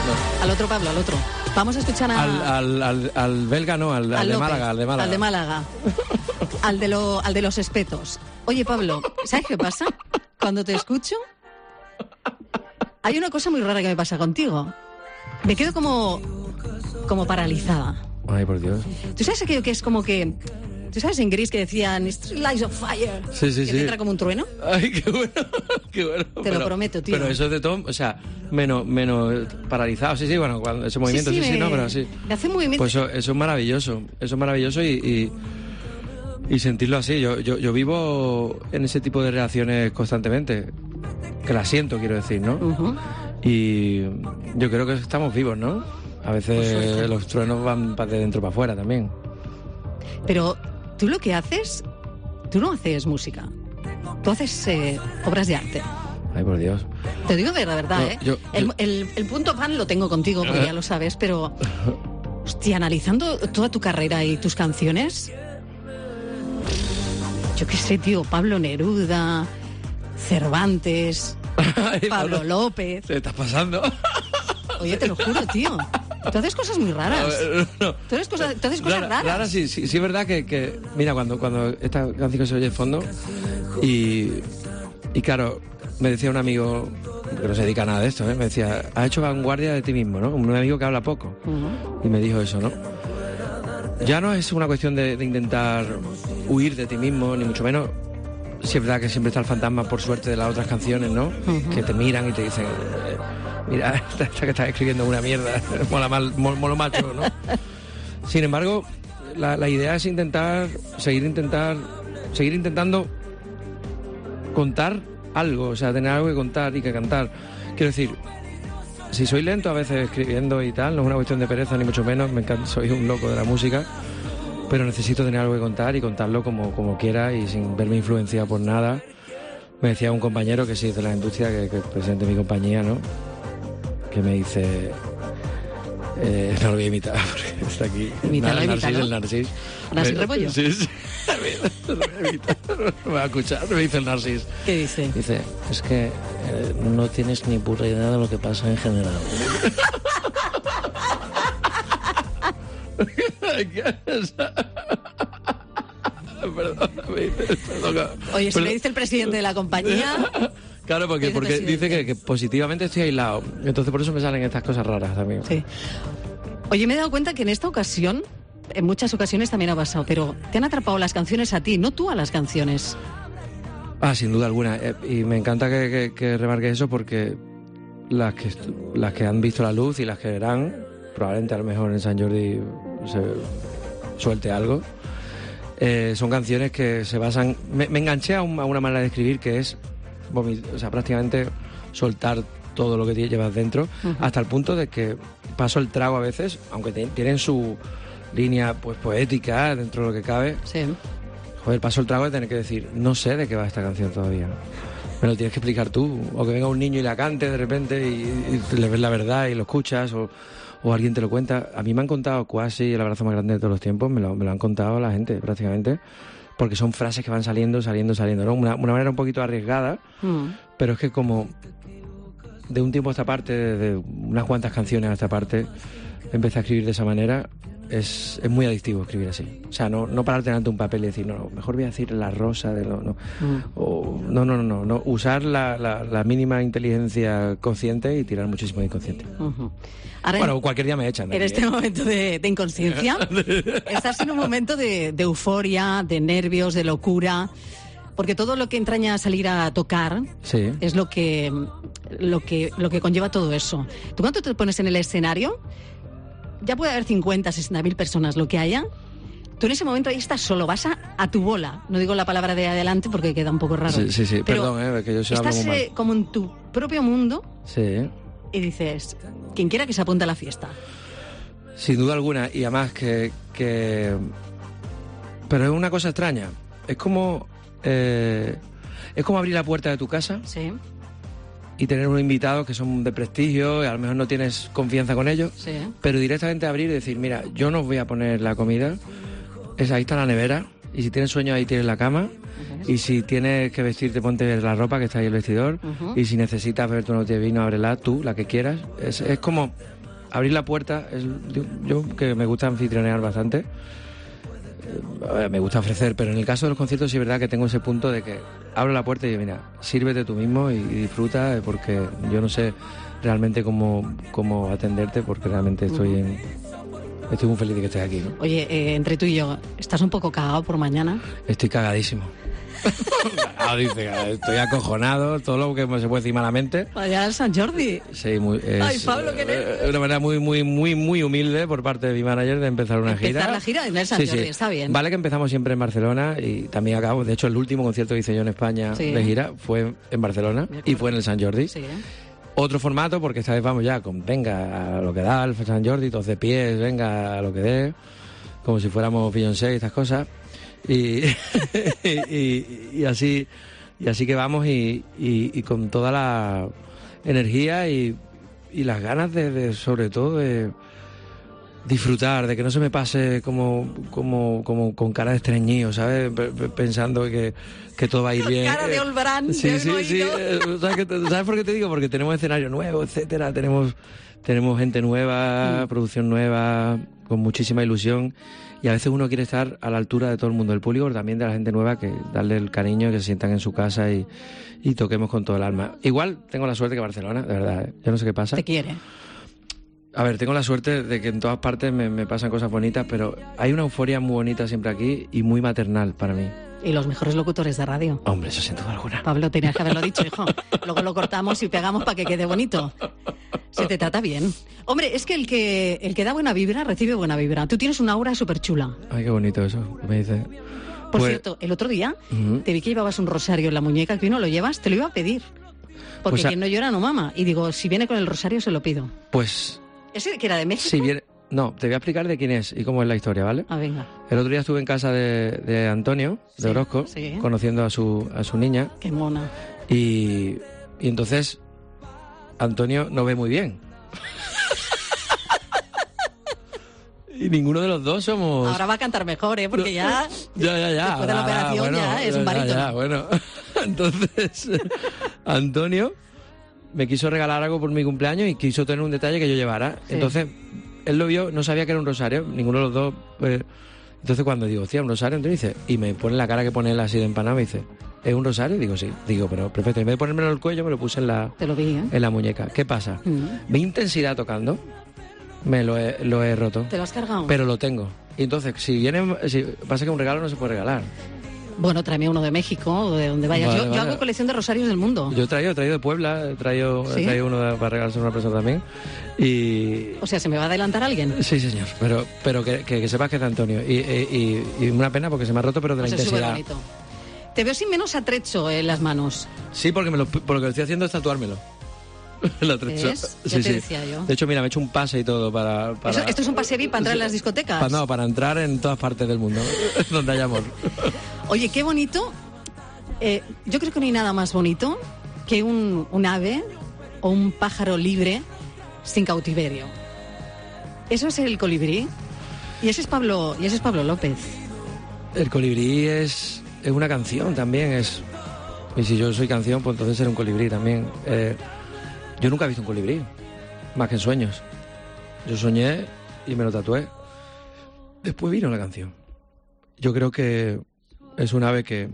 Al otro Pablo, al otro. Vamos a escuchar al belga, no, al de Málaga, al de Málaga. Al de Málaga. al de los espetos. Oye, Pablo, ¿sabes qué pasa? Cuando te escucho, hay una cosa muy rara que me pasa contigo. Me quedo como paralizada. Ay, por Dios. ¿Tú sabes aquello que es como que... ¿Tú sabes en Gris que decían Street Lights of Fire? Sí, que te entra como un trueno. Ay, qué bueno, qué bueno. Te lo prometo, tío. Pero eso es de Tom, o sea, menos paralizado. Sí, bueno, cuando ese movimiento, no, pero sí. Me hace un movimiento. Pues eso es maravilloso, y sentirlo así. Yo vivo en ese tipo de reacciones constantemente, que las siento, quiero decir, ¿no? Uh-huh. Y yo creo que estamos vivos, ¿no? A veces los truenos van de dentro para afuera también. Pero tú lo que haces, tú no haces música, tú haces obras de arte. Ay, por Dios. Te digo de la verdad, no, el punto fan lo tengo contigo, porque ya lo sabes, pero... Hostia, analizando toda tu carrera y tus canciones... Yo qué sé, tío, Pablo Neruda, Cervantes, Pablo López... ¿Te estás pasando? Oye, te lo juro, tío. Tú haces cosas muy raras. No. Tú haces cosas raras. Raras, sí, es verdad que mira, cuando esta canción se oye de fondo y claro, me decía un amigo que no se dedica a nada de esto, me decía, has hecho vanguardia de ti mismo, ¿no? Un amigo que habla poco. Uh-huh. Y me dijo eso, ¿no? Ya no es una cuestión de intentar huir de ti mismo, ni mucho menos. Sí es verdad que siempre está el fantasma, por suerte, de las otras canciones, ¿no? Uh-huh. Que te miran y te dicen... Mira, esta que estás escribiendo una mierda, mola macho, ¿no? Sin embargo, la idea es seguir intentando contar algo, o sea, tener algo que contar y que cantar. Quiero decir, si soy lento a veces escribiendo y tal, no es una cuestión de pereza ni mucho menos, me encanta, soy un loco de la música, pero necesito tener algo que contar y contarlo como quiera y sin verme influenciado por nada. Me decía un compañero que sí, de la industria, que presente mi compañía, ¿no? Que me dice... no lo voy a imitar porque está aquí. El Narcís. ¿Narcís Rebollo? Sí. Me va a escuchar, me dice el Narcís. ¿Qué dice? Dice, es que no tienes ni puta idea de lo que pasa en general. Perdón. Oye, si le dice el presidente de la compañía... Claro, porque dice que positivamente estoy aislado. Entonces por eso me salen estas cosas raras también. Sí. Oye, me he dado cuenta que en esta ocasión, en muchas ocasiones también ha pasado, pero te han atrapado las canciones a ti, no tú a las canciones. Ah, sin duda alguna. Y me encanta que remarques eso porque las que han visto la luz y las que verán, probablemente a lo mejor en San Jordi se suelte algo, son canciones que se basan... Me enganché a una manera de escribir que es... O sea, prácticamente soltar todo lo que llevas dentro, uh-huh. Hasta el punto de que paso el trago a veces, aunque tienen su línea pues poética dentro de lo que cabe. Sí. Joder, paso el trago de tener que decir, no sé de qué va esta canción todavía. Me lo tienes que explicar tú. O que venga un niño y la cante de repente y le ves la verdad y lo escuchas, o alguien te lo cuenta. A mí me han contado Quasi, el abrazo más grande de todos los tiempos, me lo han contado la gente prácticamente. Porque son frases que van saliendo, ¿no? Una manera un poquito arriesgada, pero es que como de un tiempo a esta parte, de unas cuantas canciones a esta parte, empecé a escribir de esa manera, es muy adictivo escribir así. O sea, no pararte delante de un papel y decir, no, mejor voy a decir la rosa de lo... No. No. Usar la mínima inteligencia consciente y tirar muchísimo de inconsciente. Uh-huh. Ahora, cualquier día me echan. En este momento de inconsciencia, estás en un momento de euforia, de nervios, de locura, porque todo lo que entraña salir a tocar sí. Es lo que conlleva todo eso. Tú cuando te pones en el escenario, ya puede haber 50, 60.000 personas, lo que haya. Tú en ese momento ahí estás solo, vas a tu bola. No digo la palabra de adelante porque queda un poco raro. Sí. Pero perdón, que yo se hablo estás muy mal. Como en tu propio mundo. Sí. Y dices, quien quiera que se apunte a la fiesta. Sin duda alguna, y además que... Pero es una cosa extraña. Es como abrir la puerta de tu casa. Sí. Y tener unos invitados que son de prestigio y a lo mejor no tienes confianza con ellos. Sí. Pero directamente abrir y decir, mira, yo no os voy a poner la comida. Ahí está la nevera. Y si tienes sueño, ahí tienes la cama. Y si tienes que vestirte, ponte la ropa que está ahí en el vestidor. Y si necesitas beberte una botella de vino, ábrela tú, la que quieras. Es como abrir la puerta, yo que me gusta anfitrionear bastante, me gusta ofrecer, pero en el caso de los conciertos sí es verdad que tengo ese punto de que abro la puerta y digo, mira, sírvete tú mismo y disfruta, porque yo no sé realmente cómo atenderte, porque realmente estoy muy feliz de que estés aquí, ¿no? Oye, entre tú y yo, ¿estás un poco cagado por mañana? Estoy cagadísimo. Dice, estoy acojonado, todo lo que se puede decir malamente. Vaya al Sant Jordi. Sí, Ay, Pablo, que de una manera muy humilde por parte de mi manager de empezar una gira. Empezar la gira en el Sant Jordi, está bien. Vale que empezamos siempre en Barcelona y también acabamos, de hecho el último concierto que hice yo en España de gira fue en Barcelona y fue en el Sant Jordi. Sí. Otro formato, porque esta vez vamos ya con venga a lo que da el Sant Jordi, todos de pies, venga a lo que dé, como si fuéramos Beyoncé y estas cosas. Y así que vamos y con toda la energía y las ganas de sobre todo de disfrutar, de que no se me pase como con cara de estreñido, ¿sabes? Pensando que todo va a ir bien. Cara de Olbrán. Sí. ¿Sabes por qué te digo? Porque tenemos escenario nuevo, etcétera, tenemos gente nueva, producción nueva, con muchísima ilusión. Y a veces uno quiere estar a la altura de todo el mundo, del público, pero también de la gente nueva, que darle el cariño, que se sientan en su casa y toquemos con todo el alma. Igual tengo la suerte que Barcelona, de verdad, yo no sé qué pasa. Te quiere. A ver, tengo la suerte de que en todas partes me pasan cosas bonitas, pero hay una euforia muy bonita siempre aquí y muy maternal para mí. Y los mejores locutores de radio. Hombre, eso sin duda alguna. Pablo, tenías que haberlo dicho, hijo. Luego lo cortamos y pegamos para que quede bonito. Se te trata bien. Hombre, es que el que da buena vibra recibe buena vibra. Tú tienes una aura súper chula. Ay, qué bonito eso, me dice. Por cierto, el otro día te vi que llevabas un rosario en la muñeca, que hoy no lo llevas, te lo iba a pedir. Porque quien no llora no mama. Y digo, si viene con el rosario se lo pido. Pues... ¿Ese que era de México? Si viene... No, te voy a explicar de quién es y cómo es la historia, ¿vale? Ah, venga. El otro día estuve en casa de Antonio, de Orozco, conociendo a su niña. Qué mona. Y entonces Antonio no ve muy bien. Y ninguno de los dos somos... Ahora va a cantar mejor, ¿eh? Porque ya... Ya. Después de la operación ya es un barítono. Ya, bueno. Entonces, Antonio me quiso regalar algo por mi cumpleaños y quiso tener un detalle que yo llevara. Sí. Entonces, él lo vio, no sabía que era un rosario, ninguno de los dos. Entonces, cuando digo, hostia, un rosario, entonces dice, y me pone la cara que pone él así de empanado, me dice, ¿es un rosario? Digo, sí. Digo, pero perfecto. En vez de ponérmelo en el cuello, me lo puse en la muñeca. ¿Qué pasa? Mi intensidad tocando, lo he roto. ¿Te lo has cargado? Pero lo tengo. Y entonces, pasa que un regalo no se puede regalar. Bueno, tráeme uno de México o de donde vayas. Vale, yo hago colección de rosarios del mundo. Yo he traído de Puebla, he traído uno para regalarse a una persona también. O sea, ¿se me va a adelantar alguien? Sí, señor, pero que sepas que es de Antonio. Y una pena porque se me ha roto, pero de la intensidad. Bonito. Te veo sin menos atrecho en las manos. Sí, porque lo que estoy haciendo es tatuármelo. El atrecho. ¿Ves? Ya te decía yo. De hecho, mira, me he hecho un pase y todo para... ¿Esto es un pase VIP para entrar en las discotecas? Para entrar en todas partes del mundo, donde haya amor. Oye, qué bonito. Yo creo que no hay nada más bonito que un ave o un pájaro libre sin cautiverio. Eso es el colibrí. Y ese es Pablo López. El colibrí es una canción también. Y si yo soy canción, pues entonces seré un colibrí también. Yo nunca he visto un colibrí, más que en sueños. Yo soñé y me lo tatué. Después vino la canción. Yo creo que es un ave que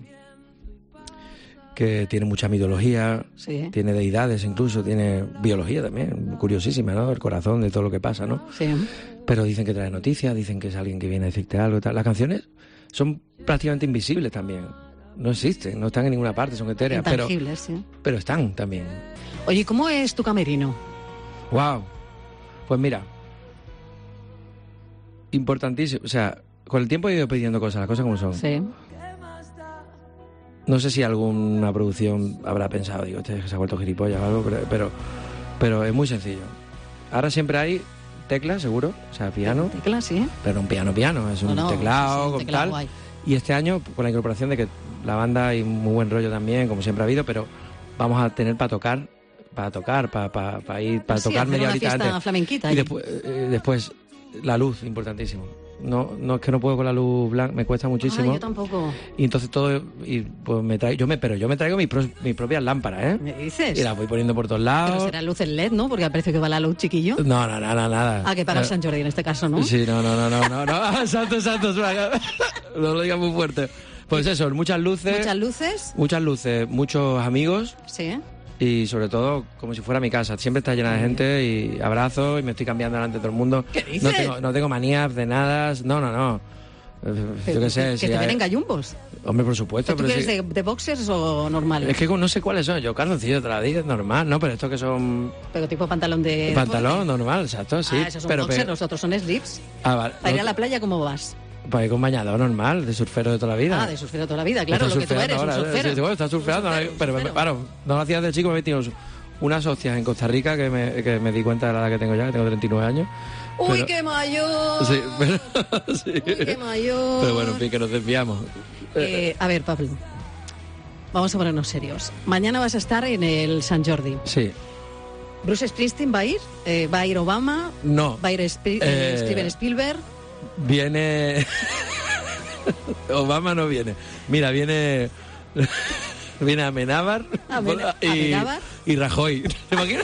tiene mucha mitología, tiene deidades incluso, tiene biología también, curiosísima, ¿no? El corazón de todo lo que pasa, ¿no? Sí. Pero dicen que trae noticias, dicen que es alguien que viene a decirte algo y tal. Las canciones son prácticamente invisibles también. No existen, no están en ninguna parte, son etéreas. Pero están también. Oye, ¿cómo es tu camerino? Wow. Pues mira, importantísimo. O sea, con el tiempo he ido pidiendo cosas, las cosas como son. Sí. No sé si alguna producción habrá pensado, digo, este se ha vuelto gilipollas o algo, pero es muy sencillo. Ahora siempre hay teclas, seguro, o sea, piano. Teclas, sí. Pero un piano, es un teclado, sí, tal. Guay. Y este año, con la incorporación de que la banda hay muy buen rollo también, como siempre ha habido, pero vamos a tener para tocar media horita antes. Flamenquita. Y después la luz, importantísimo. No es que no puedo con la luz blanca, me cuesta muchísimo. Yo tampoco. Y entonces todo, y pues me traigo mis propias lámparas, ¿eh? ¿Me dices? Y las voy poniendo por todos lados. Pero será luces LED, ¿no? Porque al precio que va la luz, chiquillo. No, nada. Ah, que paga San Jordi en este caso, ¿no? Sí, no. Santo. No lo digas muy fuerte. Pues eso, muchas luces. Muchas luces, muchos amigos. Sí. Y sobre todo, como si fuera mi casa. Siempre está llena de gente y abrazos y me estoy cambiando delante de todo el mundo. ¿Qué dices? No tengo manías de nada. No. Yo qué sé. ¿Que te vienen gallumbos? Hombre, por supuesto. ¿Tú eres de boxers o normales? Es que no sé cuáles son. Yo calzoncillos de la vida, normal, ¿no? Pero estos que son... Pero tipo pantalón de... Pantalón normal, exacto, sí. Esos son boxers, los otros son slips. Vale. Para ir a la playa, ¿cómo vas? Para ir con bañador normal, de surfero de toda la vida. De surfero de toda la vida, claro, lo que tú eres, un surfero. Sí, estás surfeando, pero claro, no lo hacías de chico, me metí unas hostias en Costa Rica que me di cuenta de la edad que tengo ya, que tengo 39 años. ¡Uy, qué mayor! Sí, sí. ¡Uy, qué mayor! Pero bueno, en fin, que nos desviamos. A ver, Pablo, vamos a ponernos serios. Mañana vas a estar en el Sant Jordi. Sí. ¿Bruce Springsteen va a ir? ¿Va a ir Obama? No. ¿Va a ir Steven Spielberg? Viene... Obama no viene. Mira, viene Amenábar y Rajoy. ¿Te imaginas?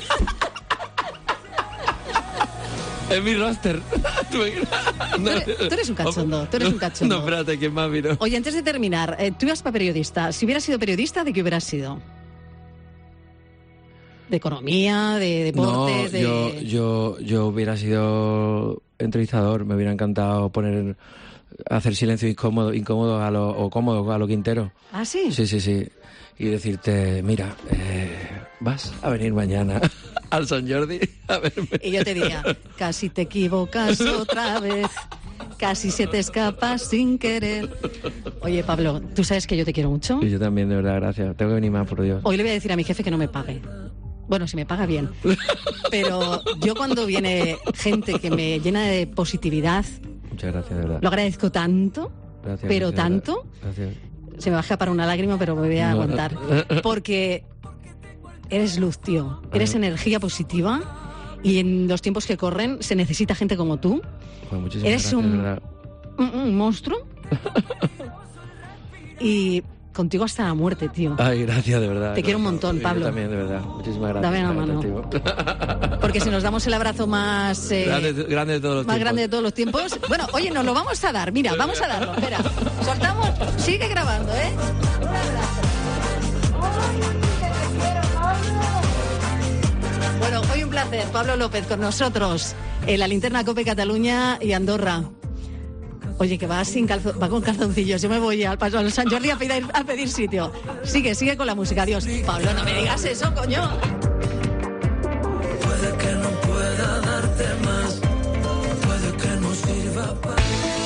Es mi roster. Tú eres un cachondo. No, espérate, ¿quién más vino? Oye, antes de terminar, tú eras periodista. Si hubieras sido periodista, ¿de qué hubieras sido? ¿De economía? ¿De deportes? No, yo hubiera sido entrevistador. Me hubiera encantado hacer silencio incómodo o cómodo a lo Quintero. ¿Ah, sí? Sí. Y decirte, mira, vas a venir mañana al Sant Jordi a verme. Y yo te diría, casi te equivocas otra vez, casi se te escapa sin querer. Oye, Pablo, ¿tú sabes que yo te quiero mucho? Y yo también, de verdad, gracias. Tengo que venir más, por Dios. Hoy le voy a decir a mi jefe que no me pague. Bueno, si me paga bien. Pero yo cuando viene gente que me llena de positividad... Muchas gracias, de verdad. Lo agradezco tanto, gracias, pero gracias, tanto... Gracias. Se me baja para una lágrima, pero me voy a aguantar. Porque eres luz, tío. Eres energía positiva. Y en los tiempos que corren se necesita gente como tú. Joder, muchísimas eres gracias, un monstruo. Y contigo hasta la muerte, tío. Ay, gracias, de verdad. Te quiero un montón, Pablo. Yo también, de verdad. Muchísimas gracias. Dame la mano. Porque si nos damos el abrazo más... grande de todos los más tiempos. Grande de todos los tiempos. Bueno, oye, nos lo vamos a dar. Mira, vamos a darlo. Espera, soltamos. Sigue grabando, ¿eh? Un abrazo. Bueno, hoy un placer. Pablo López con nosotros en la linterna COPE Cataluña y Andorra. Oye, que va con calzoncillos. Yo me voy al paso al Sant Jordi a pedir sitio. Sigue con la música. Adiós. Pablo, no me digas eso, coño. Puede que no pueda darte más. Puede que no sirva para...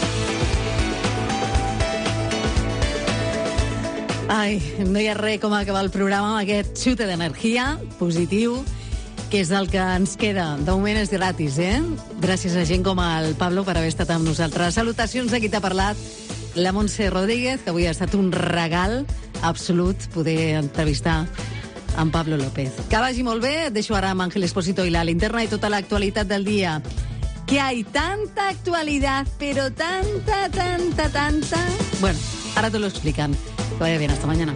Ai, no hi ha res com acabar el programa amb aquest xute d'energia positiu, que és el que ens queda. De moment és gratis, Gràcies a gent com el Pablo per haver estat amb nosaltres. Salutacions a qui t'ha parlat, la Montse Rodríguez, que avui ha estat un regal absolut poder entrevistar en Pablo López. Que vagi molt bé, et deixo ara amb Ángel Espósito i la linterna i tota l'actualitat del dia. Que hay tanta actualidad, pero tanta... Bueno, ahora te lo explican. Que vaya bien, hasta mañana.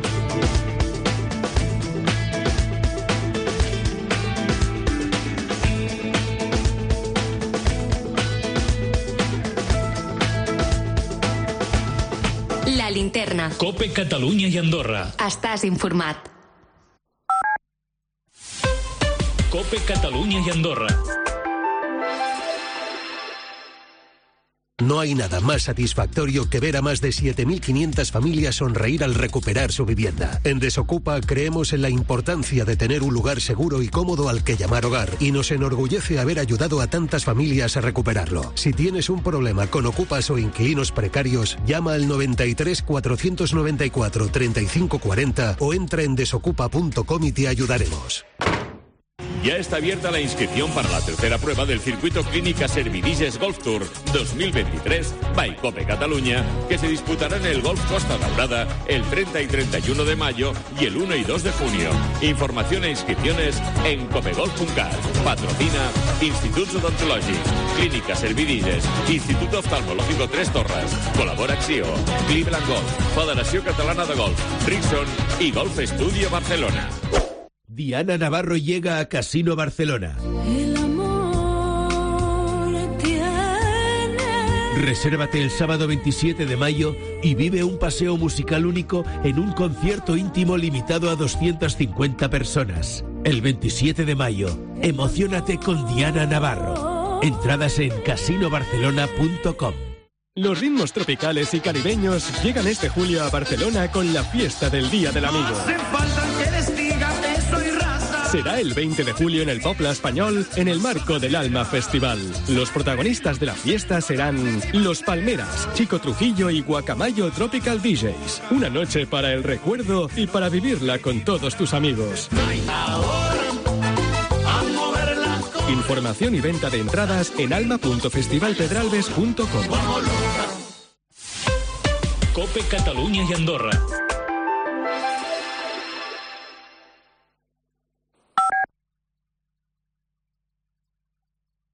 La linterna. COPE Catalunya i Andorra. Estàs informat. COPE Catalunya i Andorra. No hay nada más satisfactorio que ver a más de 7.500 familias sonreír al recuperar su vivienda. En Desocupa creemos en la importancia de tener un lugar seguro y cómodo al que llamar hogar, y nos enorgullece haber ayudado a tantas familias a recuperarlo. Si tienes un problema con ocupas o inquilinos precarios, llama al 93 494 35 40 o entra en desocupa.com y te ayudaremos. Ya está abierta la inscripción para la tercera prueba del circuito Clínica Servidiges Golf Tour 2023 by Cope Cataluña, que se disputará en el Golf Costa Daurada el 30 y 31 de mayo y el 1 y 2 de junio. Información e inscripciones en copegolf.cat. Patrocina Instituts Odontològics, Clínica Servidiges, Instituto Oftalmológico Tres Torres. Colabora Acció, Cleveland Golf, Federació Catalana de Golf, Rickson y Golf Studio Barcelona. Diana Navarro llega a Casino Barcelona. El amor tiene. Resérvate el sábado 27 de mayo y vive un paseo musical único en un concierto íntimo limitado a 250 personas. El 27 de mayo, emociónate con Diana Navarro. Entradas en casinobarcelona.com. Los ritmos tropicales y caribeños llegan este julio a Barcelona con la fiesta del Día del Amigo. Será el 20 de julio en el Poble Español, en el marco del Alma Festival. Los protagonistas de la fiesta serán Los Palmeras, Chico Trujillo y Guacamayo Tropical DJs. Una noche para el recuerdo y para vivirla con todos tus amigos. Información y venta de entradas en alma.festivalpedralbes.com. Cope Catalunya i Andorra.